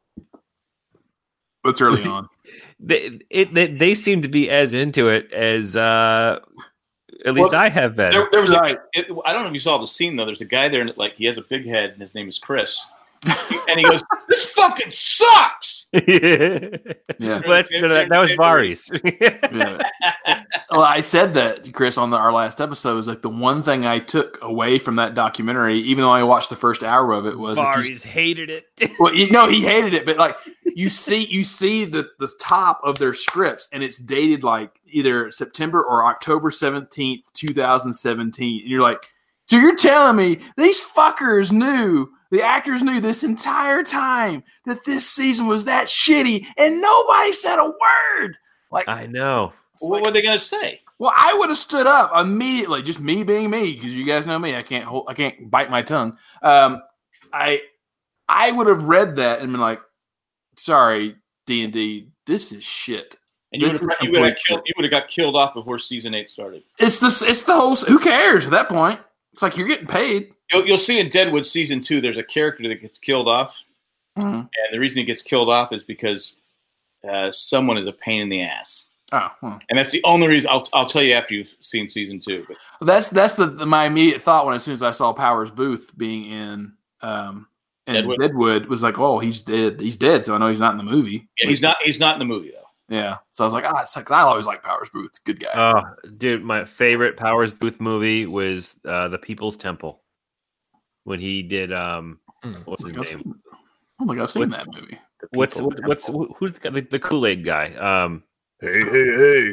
It's early on.
They it they, they seem to be as into it as uh, at least
Well,
I have been.
there, there was
Right.
a, it, I don't know if you saw the scene though. There's a guy there, and like he has a big head, and his name is Chris, and he goes, "This fucking sucks."
yeah.
Yeah.
Well, that's, that, that was Barry's.
Yeah. Well, I said that, Chris, on the, our last episode, was like the one thing I took away from that documentary, even though I watched the first hour of it, was if you-
Barry's hated it.
well, you know, he hated it, but like you see, you see the the top of their scripts, and it's dated like either September or October seventeenth, two thousand seventeen, and you're like, so you're telling me these fuckers knew, the actors knew this entire time that this season was that shitty, and nobody said a word. Like,
I know.
What were they going to say?
well, I would have stood up immediately, just me being me, because you guys know me. I can't hold, I can't bite my tongue. Um, I I would have read that and been like, "Sorry, D and D, this is shit."
And you
This
would have
is
you would have
complete
killed you would have got killed off before season eight started.
It's this. It's the whole. Who cares at that point? It's like you're getting paid.
You'll, you'll see in Deadwood season two, there's a character that gets killed off,
Mhm.
and the reason he gets killed off is because uh, someone is a pain in the ass.
Oh, well.
And that's the only reason. I'll, I'll tell you after you've seen season two. But
that's that's the, the my immediate thought when as soon as I saw Powers Booth being in um in
Deadwood?
Deadwood, was like, oh, he's dead. He's dead. So I know he's not in the movie.
yeah, he's not. He's not in the movie though.
Yeah. So I was like, ah, it's like I always like Powers Booth. Good guy.
Oh, dude, my favorite Powers Booth movie was uh, The People's Temple. When he did, um, what's
I
his
don't think I've
name?
seen- I don't think I've seen
What-
that movie.
What's
People
what's who- who's the, the, the Kool Aid guy? Um,
Hey, hey, hey.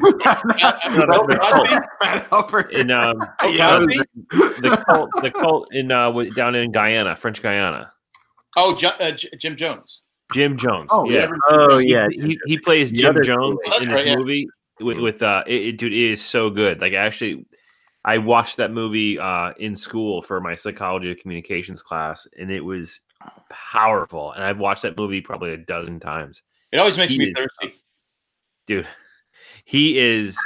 Bill Cosby?
Fat Albert.
in um,
Bill
Yeah.
Cosby?
the cult, the cult in uh, w- down in Guyana, French Guyana.
Oh, Ju- uh, J- Jim Jones.
Jim Jones.
Oh,
yeah.
Oh
He-
yeah,
he, he plays
The
Jim
other
Jones
Kool-Aid.
in
That's
this
right, yeah.
movie with, with uh, it, it- dude, it is so good. Like actually, I watched that movie uh in school for my psychology of communications class, and it was powerful, and I've watched that movie probably a dozen times.
It always makes
He
me
is-
thirsty.
Dude, he is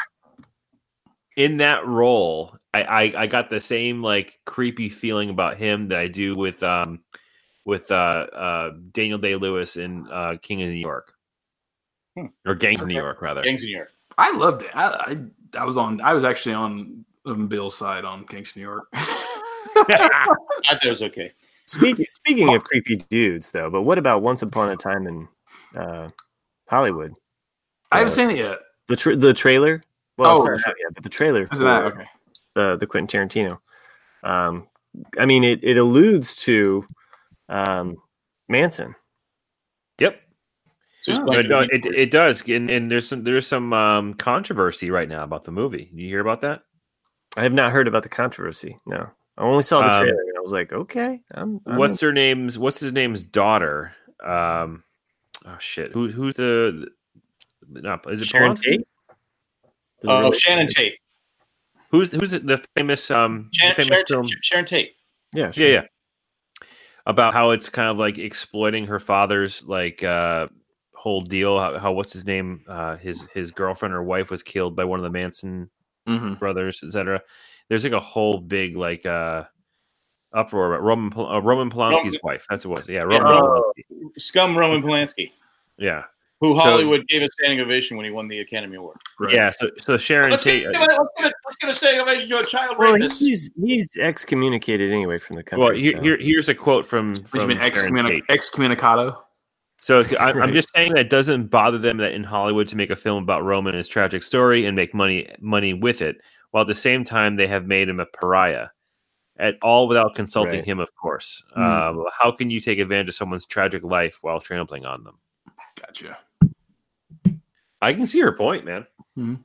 in that role. I, I I got the same like creepy feeling about him that I do with um with uh uh Daniel Day-Lewis in uh King of New York.
Hmm.
Or Gangs of New York, rather.
Gangs in New York.
I loved it. I, I I was on. I was actually on um, Bill's side on Gangs of New York.
I thought it was okay.
Speaking speaking of creepy dudes, though, but what about Once Upon a Time in uh, Hollywood?
I haven't
Uh,
seen it yet.
The tra- the trailer. Well,
Oh,
it's not out yet, but the trailer
Isn't that
for
okay?
the the Quentin Tarantino. Um, I mean, it, it alludes to um, Manson.
Yep.
So it's
Oh.
going
It,
to
no,
be-
it, it does, and, and there's some there's some um, controversy right now about the movie. You hear about that?
I have not heard about the controversy. No, I only saw the
Um,
trailer and I was like, okay, I'm. I'm
What's her name's? What's his name's daughter? Um, oh shit! Who who's the? the no, is it
Sharon
Polanski?
Tate? Does it
Oh,
really-
Shannon Tate.
Who's who's the famous um
Sharon,
the famous
Sharon,
film?
Sharon Tate.
Yeah,
Yeah, yeah. About how it's kind of like exploiting her father's like uh whole deal. How, how what's his name? Uh, his his girlfriend or wife was killed by one of the Manson
Mm-hmm.
brothers, et cetera. There's like a whole big like uh uproar about Roman Pol- uh, Roman Polanski's
Roman-
wife. That's what it was. Yeah,
Yeah,
Roman
Roman-
Polanski.
Scum Roman Polanski,
Yeah,
who
So-
Hollywood gave a standing ovation when he won the Academy Award.
Right.
yeah. So so Sharon
Let's
Tate.
give, let's, give a, let's give a standing ovation to a child
Well,
rapist.
he's he's excommunicated anyway from the country.
Well, here,
so.
here here's a quote from
Which
from
mean
Sharon Tate.
excommunic- excommunicado.
So I, I'm
Right.
just saying that it doesn't bother them that in Hollywood to make a film about Roman and his tragic story and make money money with it, while at the same time they have made him a pariah, at all without consulting
Right.
him, of course.
Mm.
Um, how can you take advantage of someone's tragic life while trampling on them?
Gotcha.
I can see her point, man.
Mhm.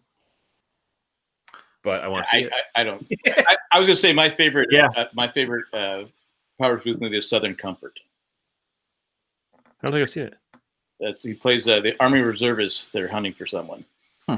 But I want to see
I,
it.
I, I don't. I, I was going to say my favorite.
Yeah.
Uh, my favorite uh, Powers Booth movie is Southern Comfort.
I don't think I've seen it.
That's he plays uh, the Army reservists. They're hunting for someone,
Hmm.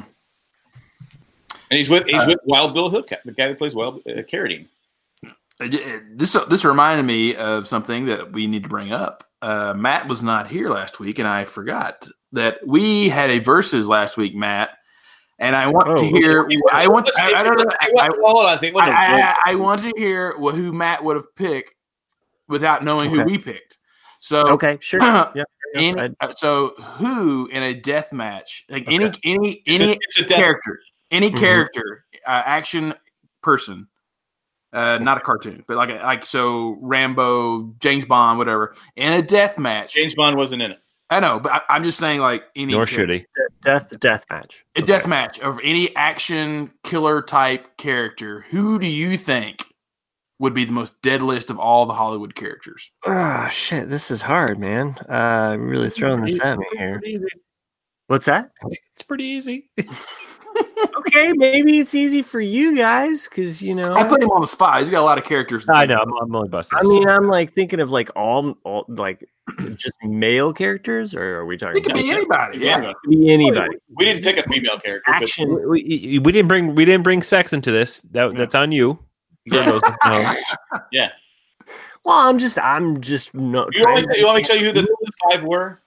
and he's with he's
Uh,
with Wild Bill Hook, the guy that plays Wild uh, Carradine.
It- it- This this reminded me of something that we need to bring up. Uh, Matt was not here last week, and I forgot that we had a versus last week, Matt. And I want
Oh,
to hear. I want. I, I don't know. I, I,
Hold on, I,
I, I, I want to hear what, who Matt would have picked without knowing who
Okay.
we picked. So
Okay, sure. Yeah.
any,
I'd-
uh, so who in a death match, like
Okay.
any any
It's a,
any
it's a death.
character, any
Mhm.
character, uh, action person, uh, not a cartoon, but like a, like so Rambo, James Bond, whatever, in a death match.
James Bond wasn't in it.
I know, but I, I'm just saying like any
Nor should he.
Death death match.
a death match of any action killer type character. Who do you think would be the most deadliest of all the Hollywood characters?
Oh shit, this is hard, man. Uh, I'm really throwing this at me here.
Pretty easy.
What's that?
It's pretty easy.
Okay, maybe it's easy for you guys because you know.
I put him on the spot. He's got a lot of characters.
I know. I'm, I'm only busting.
I mean, I'm like thinking of like all, all like just male characters, or are we talking?
It could be anybody. Yeah.
Yeah.
It could be anybody.
We didn't pick a female character. but-
Action.
we, we, we didn't bring we didn't bring sex into this. That that's on you. For those who know.
Yeah.
Well, I'm just, I'm just no.
You want,
trying
me, you want me to tell you who the, the five were?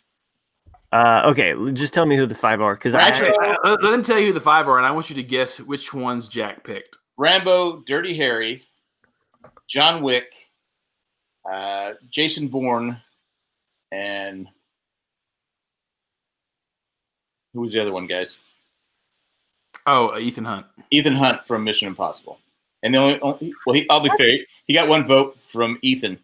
Uh, okay, just tell me who the five are, because
Actually,
I,
uh, let, let me tell you who the five are, and I want you to guess which ones Jack picked.
Rambo, Dirty Harry, John Wick, uh, Jason Bourne, and who was the other one, guys?
Oh, uh, Ethan Hunt.
Ethan Hunt from Mission Impossible. And the only, only well, he, I'll be fair, he got one vote from Ethan.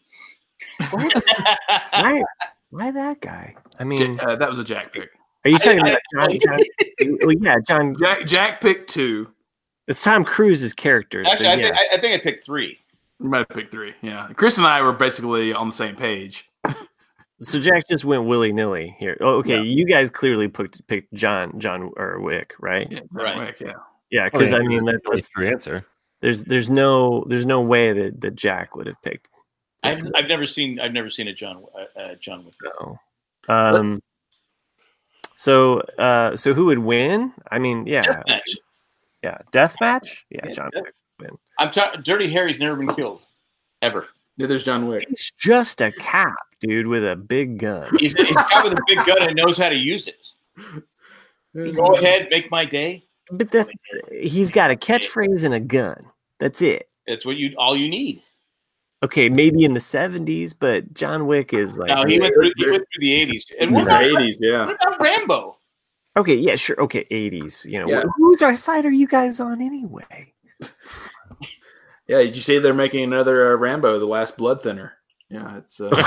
why, why that guy? I mean,
Ja- uh, that was a Jack pick.
are you talking
I-
about
I-
John? John well, yeah, John.
Jack Jack picked two.
It's Tom Cruise's character.
Actually,
so
I,
yeah.
think, I, I think I picked three.
You might have picked three. Yeah, Chris and I were basically on the same page.
So Jack just went willy nilly here. Oh, okay,
Yeah.
you guys clearly picked picked John John or Wick, right?
Yeah,
Right.
Wick, yeah.
Yeah, because
Oh,
I
yeah,
mean, that,
that's
that's,
the answer.
there's there's no there's no way that, that Jack would have picked.
I've, I've never seen I've never seen a John uh, uh, John Wick.
No. Um. So uh, so who would win? I mean, yeah,
Deathmatch.
yeah, death match. Yeah,
Yeah,
John
death-
Wick.
I'm ta- Dirty Harry's never been killed, ever.
Neither there's John Wick.
He's just a cop, dude, with a big gun.
He's, he's a guy with a big gun and knows how to use it. Go ahead, make my day.
But that, he's got a catchphrase and a gun. That's it.
That's what you all you need.
Okay, maybe in the seventies, but John Wick is like.
No, he went through, he went through the eighties. And what
The
about,
eighties, yeah.
what about Rambo?
Okay, yeah, sure. Okay, eighties. You know,
Yeah.
whose side are you guys on anyway?
Yeah, did you see they're making another uh, Rambo, The Last Blood Thinner? Yeah, it's. Uh,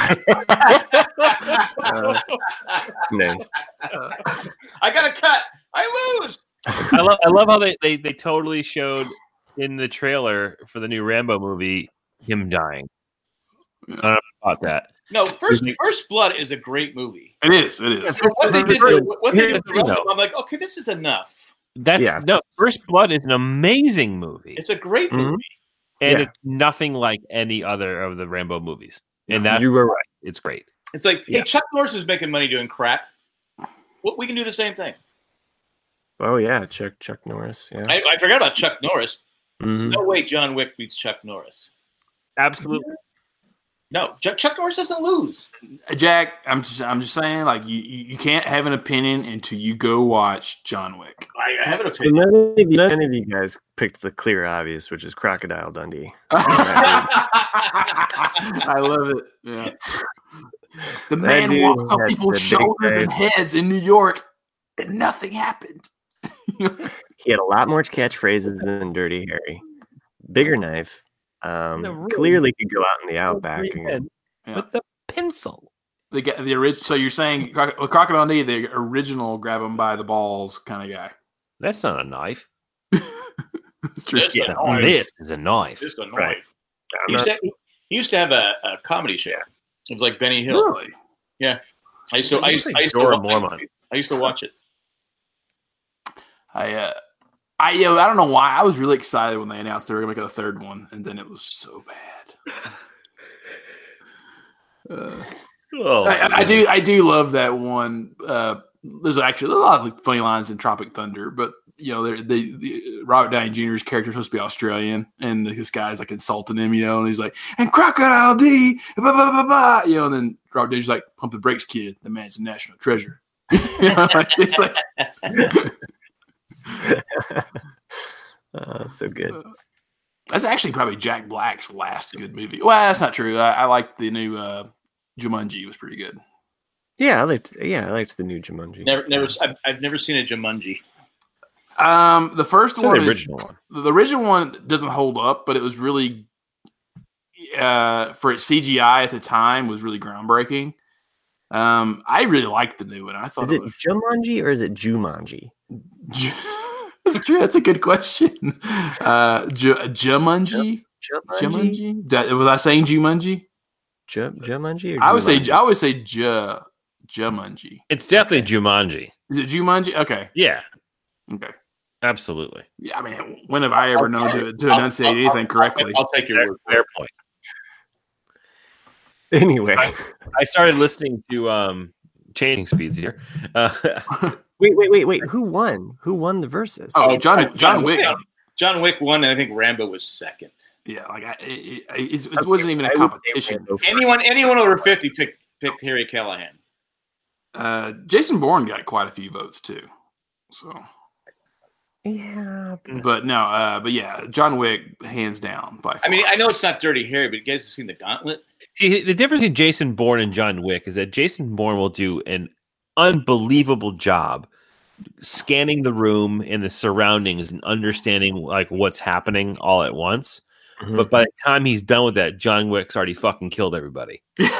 Uh, nice.
I got a cut. I lose.
I love I love how they, they, they totally showed in the trailer for the new Rambo movie him dying. I don't know about that.
No, First First Blood is a great movie.
it is. It is.
So what they did, what they did with the rest of them, I'm like, okay, this is enough.
That's
Yeah.
no First Blood is an amazing movie.
It's a great
Mhm.
movie.
and
yeah.
it's nothing like any other of the Rambo movies. And that
You were right.
it's great.
It's like, hey,
Yeah.
Chuck Norris is making money doing crap. Well, we can do the same thing.
Oh yeah, Chuck Chuck Norris. Yeah.
I, I forgot about Chuck Norris.
Mhm.
No way John Wick beats Chuck Norris.
Absolutely.
No, Chuck, Chuck Norris doesn't lose.
Jack, I'm just, I'm just saying, like you, you, you can't have an opinion until you go watch John Wick.
I, I have an
So
opinion.
none of, you, none of you guys picked the clear obvious, which is Crocodile Dundee.
I love it. Yeah. The man
dude
walked on
had
people's
the big
shoulders and
face.
heads in New York, and nothing happened.
He had a lot more catchphrases than Dirty Harry. Bigger knife. Um,
No, really.
clearly could go out in the outback. And,
Yeah.
With the pencil.
The guy- the original. So you're saying Croc- well, Crocodile Dundee, the original, grab him by the balls kind of guy.
That's not a knife.
It's true.
That's
Yeah.
a knife.
This is a knife.
Just a knife.
Right.
He
I'm
used,
not-
to, he used to have a, a comedy show. It was like Benny Hill.
Really?
I used to, I used, I used to,
Dora
watch,
Mormont.
I used to watch it.
I uh, I you know, I don't know why I was really excited when they announced they were gonna make a third one, and then it was so bad. Uh,
Oh,
I, I do I do love that one. Uh, there's actually a lot of funny lines in Tropic Thunder, but you know, they're- they, the Robert Downey Junior's character is supposed to be Australian, and this guy's like insulting him, you know, and he's like, "And Crocodile D, blah, blah, blah, blah," you know, and then Robert Downey's like, "Pump the brakes, kid. The man's a national treasure." You know, like, it's like.
uh, so good.
That's actually probably Jack Black's last good movie. Well, that's not true. I, I like the new uh, Jumanji. It was pretty good.
Yeah, I liked. Yeah, I liked the new Jumanji.
Never, never. I've, I've never seen a Jumanji.
Um, the first
It's
one,
the
is-
original one.
the original one doesn't hold up, but it was really, uh, for its C G I at the time, was really groundbreaking. Um, I really liked the new one. I thought
Is
it
it
was.
Jumanji or is it Jumanji?
That's true. That's a good question. Uh, Ju- Jumanji.
Jumanji?
Jumanji. Did I- Was I saying Jumanji?
Ju- Jumanji? Or
I would say.
Jumanji?
I would say Ju. Jumanji.
It's definitely Jumanji.
Is it Jumanji? Okay.
Yeah,
Okay.
absolutely.
Yeah, I mean, when have I ever known to, to enunciate
I'll- I'll-
anything correctly?
I'll take your
Fair,
word. for
fair
it.
point.
Anyway,
I started listening to um Changing Speeds here. Uh,
wait, wait, wait, wait. Who won? Who won the verses?
Oh,
Uh,
John John Wick.
John Wick won, and I think Rambo was second.
Yeah, like I, it, it, it wasn't even a
I would say
competition.
Rambo first.
Anyone, anyone over fifty picked picked Harry Callahan.
Uh, Jason Bourne got quite a few votes too. So,
Yeah,
but no, uh, but yeah, John Wick hands down by far.
I mean, I know it's not Dirty Harry, but you guys have seen The Gauntlet.
see, the difference between Jason Bourne and John Wick is that Jason Bourne will do an unbelievable job scanning the room and the surroundings and understanding like what's happening all at once.
Mhm.
But by the time he's done with that, John Wick's already fucking killed everybody.
it's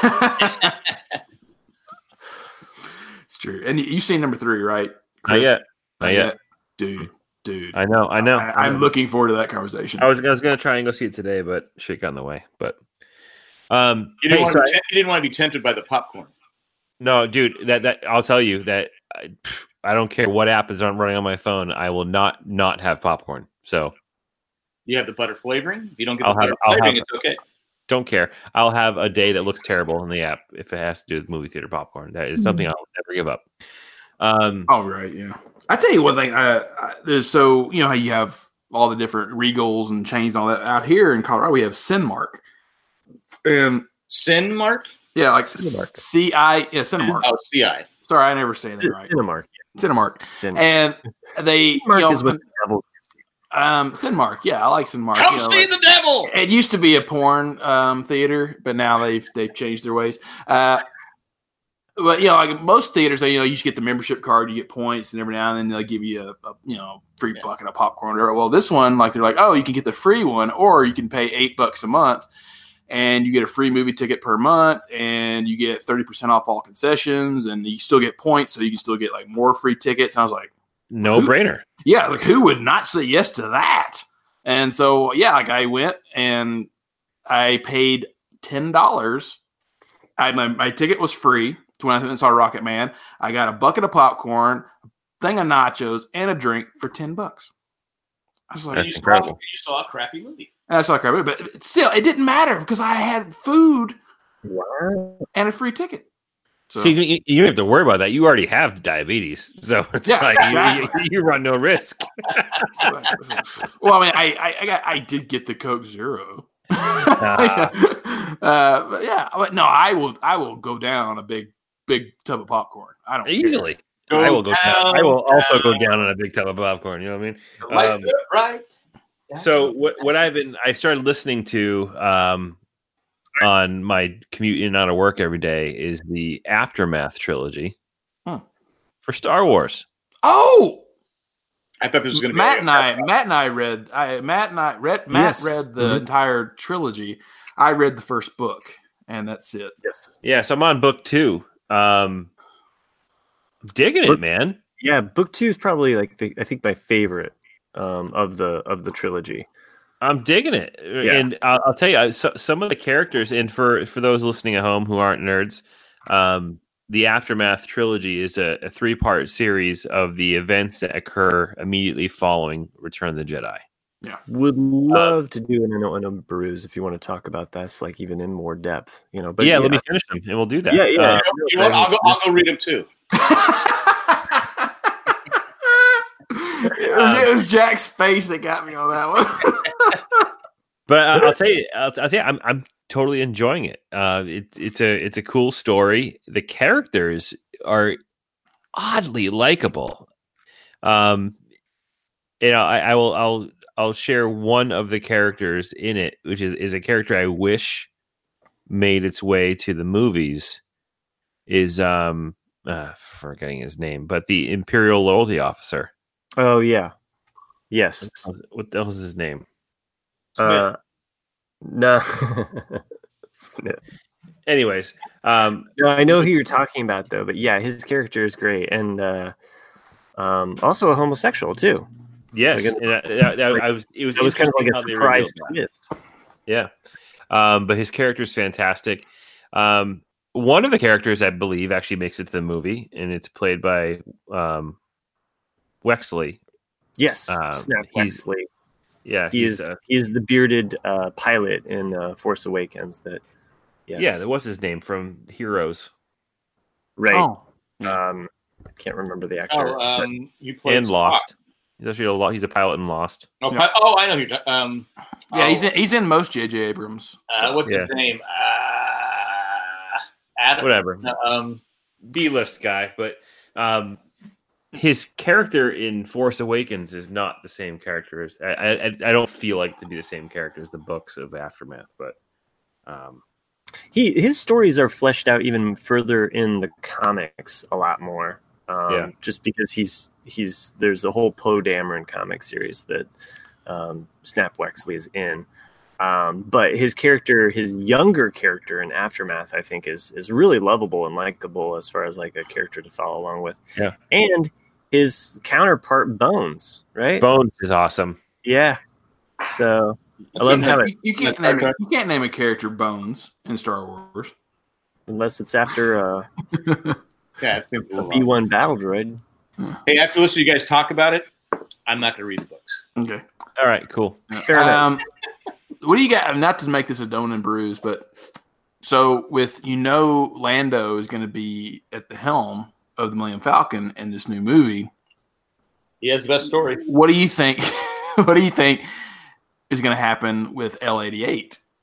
true. And you've seen number three, right?
Not yet. Not
Not
yet.
yet, dude. Dude,
I know. I know.
I, I'm looking forward to that conversation.
I was I was gonna try and go see it today, but shit got in the way. But um,
You didn't,
hey,
want
so
to
I-
be temp- you didn't want to be tempted by the popcorn.
no, dude, that that I'll tell you that I, pff, I don't care what app is on running on my phone. I will not not have popcorn. So
You have the butter flavoring. If you don't get
I'll
the butter
have- I'll
flavoring,
have-
it's okay.
don't care. I'll have a day that looks terrible in the app if it has to do with movie theater popcorn. That is something I'll never give up. Um,
Oh right, yeah. I tell you one thing. Uh, I, there's so you know how you have all the different Regals and chains and all that out here in Colorado. We have Cinemark, And
Cinemark?
yeah, like
Cinemark.
C I yeah, Cinemark.
Oh, C I.
Sorry, I never say that right.
Cinemark.
Cinemark.
Cin-
And they
Cinemark
you know,
is what the devil.
um Cinemark. Yeah, I like Cinemark.
Come
you know,
see
like-
the devil!
It used to be a porn um, theater, but now they've they've changed their ways. Uh, but you know, like most theaters, you know, you just get the membership card, you get points, and every now and then they'll give you a, a you know free
Yeah.
bucket of popcorn. Or, well, this one, like they're like, oh, you can get the free one, or you can pay eight bucks a month, and you get a free movie ticket per month, and you get thirty percent off all concessions, and you still get points, so you can still get like more free tickets. And I was like,
No brainer.
yeah, like who would not say yes to that? And so, yeah, like I went and I paid ten dollars. I my, my ticket was free to when I went and saw Rocket Man. I got a bucket of popcorn, a thing of nachos, and a drink for ten bucks. I was like,
And
That's
you saw,
incredible.
you saw a crappy movie.
and I saw crap, but still, it didn't matter because I had food
Wow.
and a free ticket. So,
So you, you you don't have to worry about that. You already have diabetes, so it's
Yeah,
like you,
exactly.
you, you run no risk.
well, I mean, I I, I got I did get the Coke Zero.
Ah.
uh, but yeah, but no, I will I will go down a big big tub of popcorn. I don't care.
Easily,
Go
I will go down. I will
down,
also go
down.
down on a big tub of popcorn. You know what I mean?
The lights
Um,
are bright.
So what what I've been I started listening to um, on my commute in and out of work every day is the Aftermath trilogy
Hmm.
for Star Wars.
Oh,
I thought this was going to be
Matt
a-
and I Matt and I read I Matt and I read Matt
Yes.
read the
Mhm.
entire trilogy. I read the first book, and that's it.
Yes.
Yeah, so I'm on book two. Um, digging it,
Book-
man.
Yeah, book two is probably like the, I think my favorite um, of the of the trilogy.
I'm digging it, and I'll, I'll tell you uh, so, some of the characters. And for for those listening at home who aren't nerds, um, the Aftermath trilogy is a, a three part series of the events that occur immediately following Return of the Jedi.
Would love to do an Anno Brews if you want to talk about this, like even in more depth, you know. But
yeah, let me finish them, and we'll do that.
Yeah, yeah.
Uh,
You know what? I'll go. I'll go read them too.
it, was, it was Jack's face that got me on that one.
But uh, I'll tell you, I'll, I'll tell you, I'm I'm totally enjoying it. Uh, it's it's a it's a cool story. The characters are oddly likable. Um, you know, I, I will I'll I'll share one of the characters in it, which is is a character I wish made its way to the movies. Is um uh, forgetting his name, but the Imperial Loyalty Officer.
Oh yeah, yes.
What the hell was his name?
Uh, no. Smith.
Anyways, um,
No, I know who you're talking about though, but yeah, his character is great, and uh, um, also a homosexual too.
yes,
Like,
and I, I, I, I was. It was.
It was kind of like
interesting
a
how they
surprise
revealed that.
twist.
Yeah, um, but his character is fantastic. Um, one of the characters, I believe, actually makes it to the movie, and it's played by um, Wexley.
Yes,
Um,
Snap
he's-
Wexley.
Yeah,
He
he's
is
uh,
he is the bearded uh, pilot in uh, Force Awakens. That yes,
yeah. What's his name from Heroes
right.
Oh, yeah.
Um, can't remember the actor.
Oh, um, you played
and
Spock.
Lost? He's actually a lot. He's a pilot in Lost.
Oh,
Yeah.
pi- oh, I know who you're talking. Um,
yeah,
oh,
he's in, he's in most J J Abrams.
Uh,
stuff.
what's
Yeah.
his name? Uh, Adam.
Whatever.
Um,
B list guy, but um, his character in Force Awakens is not the same character as I, I. I don't feel like to be the same character as the books of Aftermath, but um,
He his stories are fleshed out even further in the comics a lot more. Um,
Yeah.
Just because he's he's there's a whole Poe Dameron comic series that um, Snap Wexley is in. Um, but his character, his younger character in Aftermath, I think is is really lovable and likable as far as like a character to follow along with.
Yeah.
And his counterpart Bones, right?
Bones is awesome.
Yeah. So I
You
love
can't
how
name-
it,
you, you can't
That's
name
right.
a, you can't name a character Bones in Star Wars.
unless it's after uh,
yeah, it seems a
a
little
B
long.
one battle droid.
Hey, after listening to you guys talk about it, I'm not going to read the books.
Okay.
All right, cool.
Fair enough.
Um, what do you got? Not to make this a Doan and Brews, but so with you know Lando is going to be at the helm of the Millennium Falcon in this new movie.
He has the best story.
What do you think? What do you think is going to happen with L eighty-eight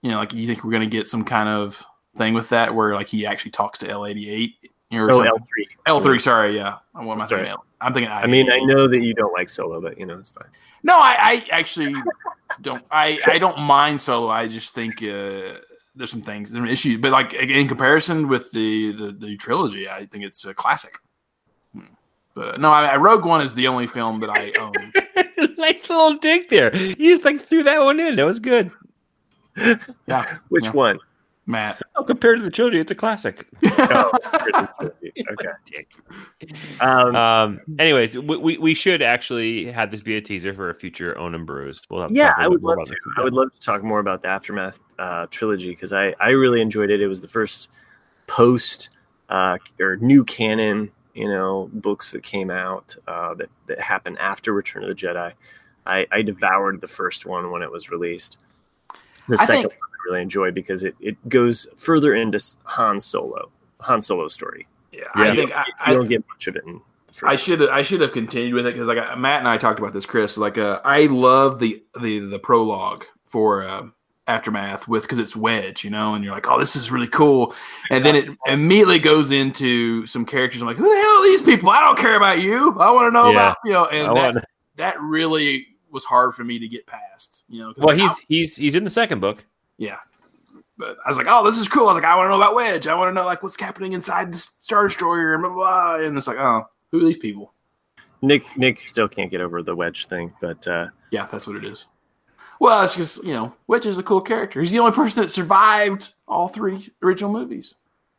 you know, like you think we're gonna get some kind of thing with that where like he actually talks to L eighty-eight or
Oh,
something?
L three.
L three, sorry, yeah. What am I
Sorry.
thinking? L- I'm thinking.
I mean, I know that you don't like Solo, but you know it's fine.
No, I, I actually don't. I, I don't mind Solo. I just think uh, there's some things, there's some issues. But like in comparison with the the, the trilogy, I think it's a classic. But uh, no, I, I Rogue One is the only film that I own.
Nice little dig there. You just like threw that one in. That was good.
Yeah,
Which
yeah.
one?
Matt.
Oh, compared to the trilogy, it's a classic.
Oh, okay. Um,
Um. Anyways, we, we we should actually have this be a teaser for a future Own and Brews. We'll have to
yeah,
talk a
I
little
would
bit more
love
about
to.
this.
I would love to talk more about the Aftermath uh, trilogy because I, I really enjoyed it. It was the first post uh, or new canon, you know, books that came out uh, that that happened after Return of the Jedi. I, I devoured the first one when it was released. The
I
second
think-
one I really enjoyed because it, it goes further into Han Solo, Han Solo story.
Yeah,
Yeah.
I think I,
You
I,
don't get much of it in the first.
I should I should have continued with it because like I- Matt and I talked about this, Chris. Like uh, I love the the the prologue for uh, Aftermath with because it's Wedge, you know, and you're like, oh, this is really cool, and then it immediately goes into some characters. I'm like, who the hell are these people? I don't care about you. I want to know
Yeah.
about you know, and
I
that,
want-
that really was hard for me to get past, you know. 'cause,
Well,
like,
he's
I-
he's he's in the second book.
yeah. But I was like, oh, this is cool. I was like, I want to know about Wedge. I want to know like what's happening inside the Star Destroyer and blah, blah, blah. And it's like, oh, who are these people?
Nick Nick still can't get over the Wedge thing, but uh,
Yeah, that's what it is. Well, it's just, you know, Wedge is a cool character. He's the only person that survived all three original movies.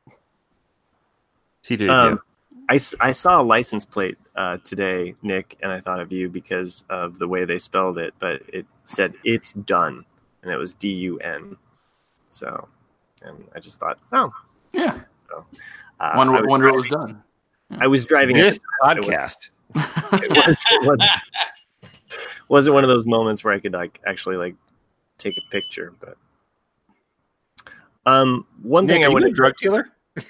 C three
um, I, s- I saw a license plate uh, today, Nick, and I thought of you because of the way they spelled it, but it said "It's Done," and it was D U N. So, and I just thought, oh,
Yeah.
so uh,
Wonder,
I was
wonder what was
driving-
done.
I was driving. at
This
the time.
podcast.
It was, it was, wasn't one of those moments where I could like actually like take a picture, but um, one
Nick,
thing
are
I
you
want
a drug dealer?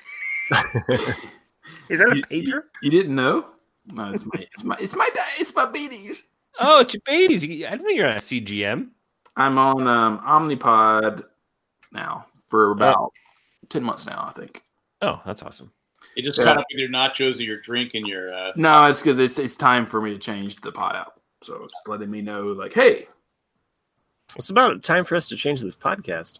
Is that a
You-
pager?
You didn't know? No, it's my, it's my, it's my, it's my beanies.
Oh, it's your babies. You- I didn't know you're on a C G M.
I'm on um, Omnipod now for about ten months now, I think.
Oh, that's awesome.
You just
Yeah.
caught up with your nachos or your drink and your. Uh,
No, it's because it's it's time for me to change the pod out. So it's letting me know, like, hey,
It's about time for us to change this podcast.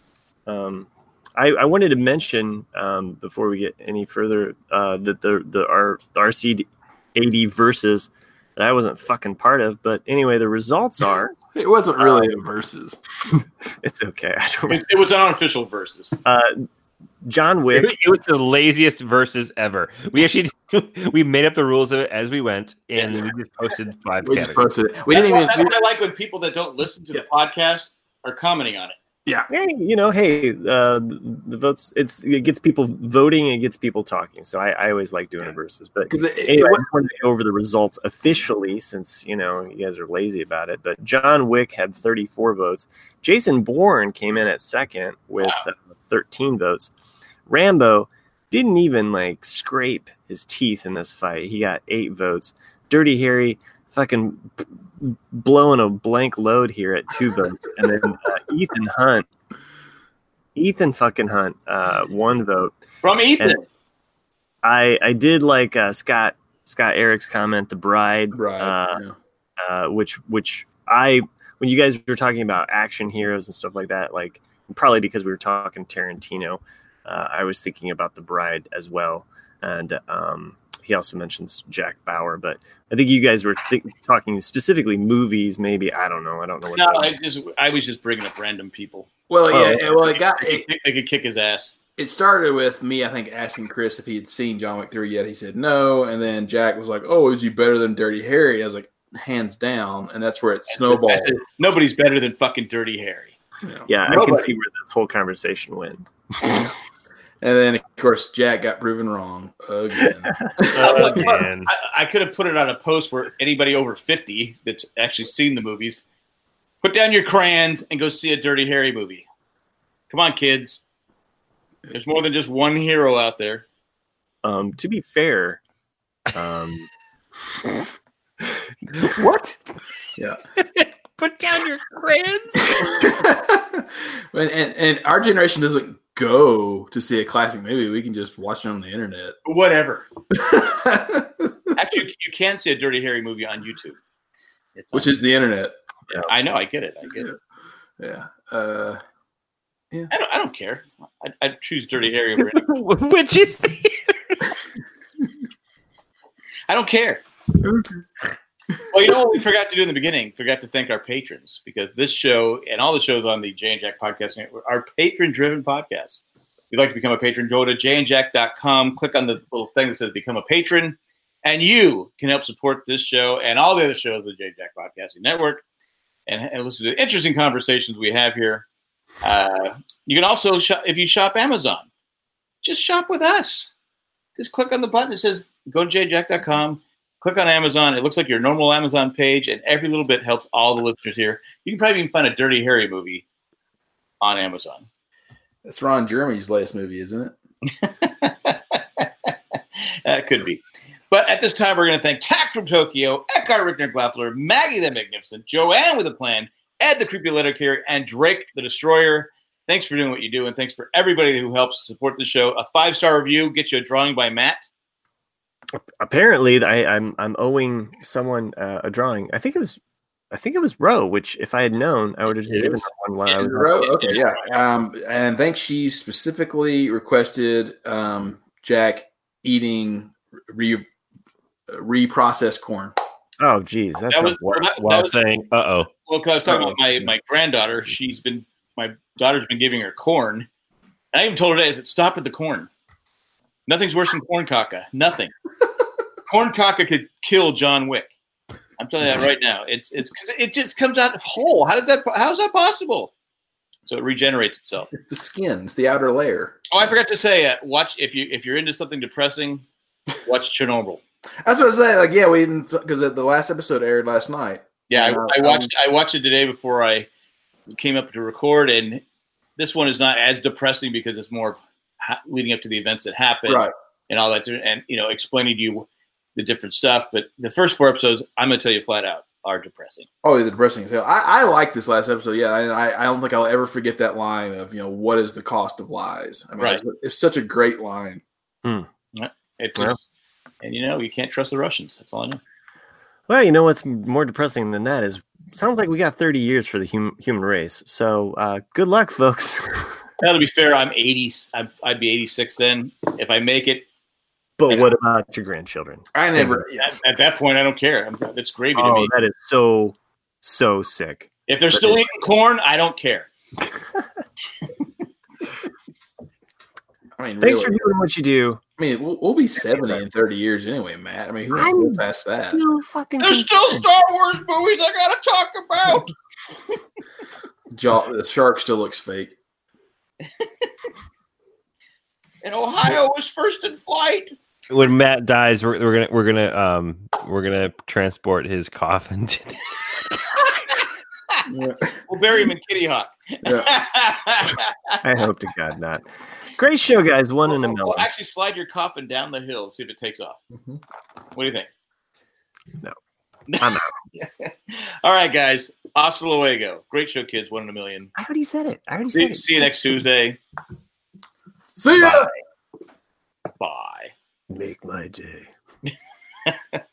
Um, I, I wanted to mention um, before we get any further uh, that the the our R C eighty versus that I wasn't fucking part of, but anyway, the results are
it wasn't really a versus.
it's okay. I don't.
it, it was an unofficial versus.
Uh, John
It
Wick.
was, it was the laziest versus ever. We actually we made up the rules of it as we went, and we just posted five
We just
categories.
posted it. We
That's
didn't
why,
even.
that's
we-
why I like when people that don't listen to the podcast are commenting on it.
yeah,
Hey, you know, hey, uh, the, the votes. It's it gets people voting. It gets people talking. So I, I always like doing a versus. But
'Cause it- it-
anyway,
it
I just wanted to go over the results officially, since you know you guys are lazy about it. But John Wick had thirty-four votes. Jason Bourne came in at second with
Wow.
uh, thirteen votes. Rambo didn't even like scrape his teeth in this fight. He got eight votes. Dirty Harry fucking b- blowing a blank load here at two votes, and then uh, Ethan Hunt. Ethan fucking Hunt, uh, one vote.
From Ethan.
And I I did like uh, Scott Scott Eric's comment, the bride,
right.
uh,
yeah.
uh, which which I when you guys were talking about action heroes and stuff like that, like probably because we were talking Tarantino, uh, I was thinking about the bride as well, and um, he also mentions Jack Bauer, but I think you guys were th- talking specifically movies. Maybe I don't know. I don't know what.
No,
that
I just I was just bringing up random people.
Well,
Oh,
yeah. Well, it got
They
it,
could, they could kick his ass.
it started with me, I think, asking Chris if he had seen John Wick three yet. He said no, and then Jack was like, "Oh, is he better than Dirty Harry?" I was like, "Hands down," and that's where it snowballed.
I said, nobody's better than fucking Dirty Harry.
You know.
Yeah, I
Nobody.
can see where this whole conversation went.
And then, of course, Jack got proven wrong again.
Again.
I, I could have put it on a post where anybody over fifty that's actually seen the movies, put down your crayons and go see a Dirty Harry movie. Come on, kids. There's more than just one hero out there.
Um, to be fair, um,
What?
Yeah.
Put down your crayons.
and, and and our generation doesn't go to see a classic movie. We can just watch it on the internet.
Whatever. Actually, you can see a Dirty Harry movie on YouTube. It's
Which
on.
is the internet.
I know. I get it. I get it.
Yeah. Uh,
I don't. I don't care. I I choose Dirty Harry over anything.
Which is the
I don't care. Well, you know what we forgot to do in the beginning? Forgot to thank our patrons, because this show and all the shows on the Jay and Jack Podcast Network are patron-driven podcasts. If you'd like to become a patron, go to jay and jack dot com, click on the little thing that says Become a Patron, and you can help support this show and all the other shows of the Jay and Jack Podcasting Network and, and listen to the interesting conversations we have here. Uh, you can also, shop, if you shop Amazon, just shop with us. Just click on the button that says go to jay and jack dot com. Click on Amazon. It looks like your normal Amazon page, and every little bit helps all the listeners here. You can probably even find a Dirty Harry movie on Amazon.
That's Ron Jeremy's latest movie, isn't
it? That could be. But at this time, we're going to thank Tack from Tokyo, Eckhart Rickner Glaffler, Maggie the Magnificent, Joanne with a Plan, Ed the Creepy Letter Carrier, and Drake the Destroyer. Thanks for doing what you do, and thanks for everybody who helps support the show. A five-star review gets you a drawing by Matt.
Apparently, I, I'm I'm owing someone uh, a drawing. I think it was, I think it was Ro. Which, if I had known, I would have just given her one while I was.
Ro? Okay, yeah. Um, and I think she specifically requested um, Jack eating re reprocessed corn.
Oh, geez, that's
that was,
what,
that,
while
that was,
saying, "Uh oh."
Well, because I was talking about my my granddaughter. She's been my daughter's been giving her corn. And I even told her today, I said, "Stop at the corn. Nothing's worse than corn caca. Nothing. Corn caca could kill John Wick. I'm telling you that right now. It's it's because it just comes out whole. How does that? How is that possible? So it regenerates itself.
It's the skin. It's the outer layer.
Oh, I forgot to say. Uh, watch if you if you're into something depressing, watch Chernobyl.
That's what I was saying. Like, yeah, we didn't because the last episode aired last night.
Yeah,
uh,
I, I watched. Um, I watched it today before I came up to record, and this one is not as depressing because it's more leading up to the events that happened,
right,
and all that, and you know, explaining to you the different stuff. But the first four episodes, I'm going to tell you flat out, are depressing.
Oh, the depressing as hell. I, I like this last episode. Yeah, I, I don't think I'll ever forget that line of, you know, what is the cost of lies? I mean,
right.
it's, it's such a great line.
Hmm.
It was, and you know, you can't trust the Russians. That's all I know.
Well, you know what's more depressing than that is, sounds like we got thirty years for the hum, human race. So uh, good luck, folks.
Now, to be fair, I'm eighty. I'm, I'd be eighty-six then if I make it.
But what about your grandchildren?
I never.
At, at that point, I don't care. I'm, that's gravy to
oh,
me.
That is so, so sick.
If they're still eating corn, I don't care.
I mean,
thanks
really,
for doing what you do.
I mean, we'll, we'll be seventy in thirty years anyway, Matt. I mean, who wants to go past that?
Still fucking
There's still Star Wars movies I got to talk about.
Jaw, the shark still looks fake.
And Ohio was first in flight.
When Matt dies, we're, we're gonna we're gonna um we're gonna transport his coffin. To
Yeah.
We'll bury him in Kitty Hawk.
Yeah.
I hope to God not. Great show, guys. One in a
We'll
million.
actually slide your coffin down the hill and see if it takes off.
Mm-hmm.
What do you think?
No, I'm out.
All right, guys. Hasta luego. Great show, kids. One in a million.
I already said it. I already
See,
said it.
see you next Tuesday.
See ya.
Bye.
Make my day.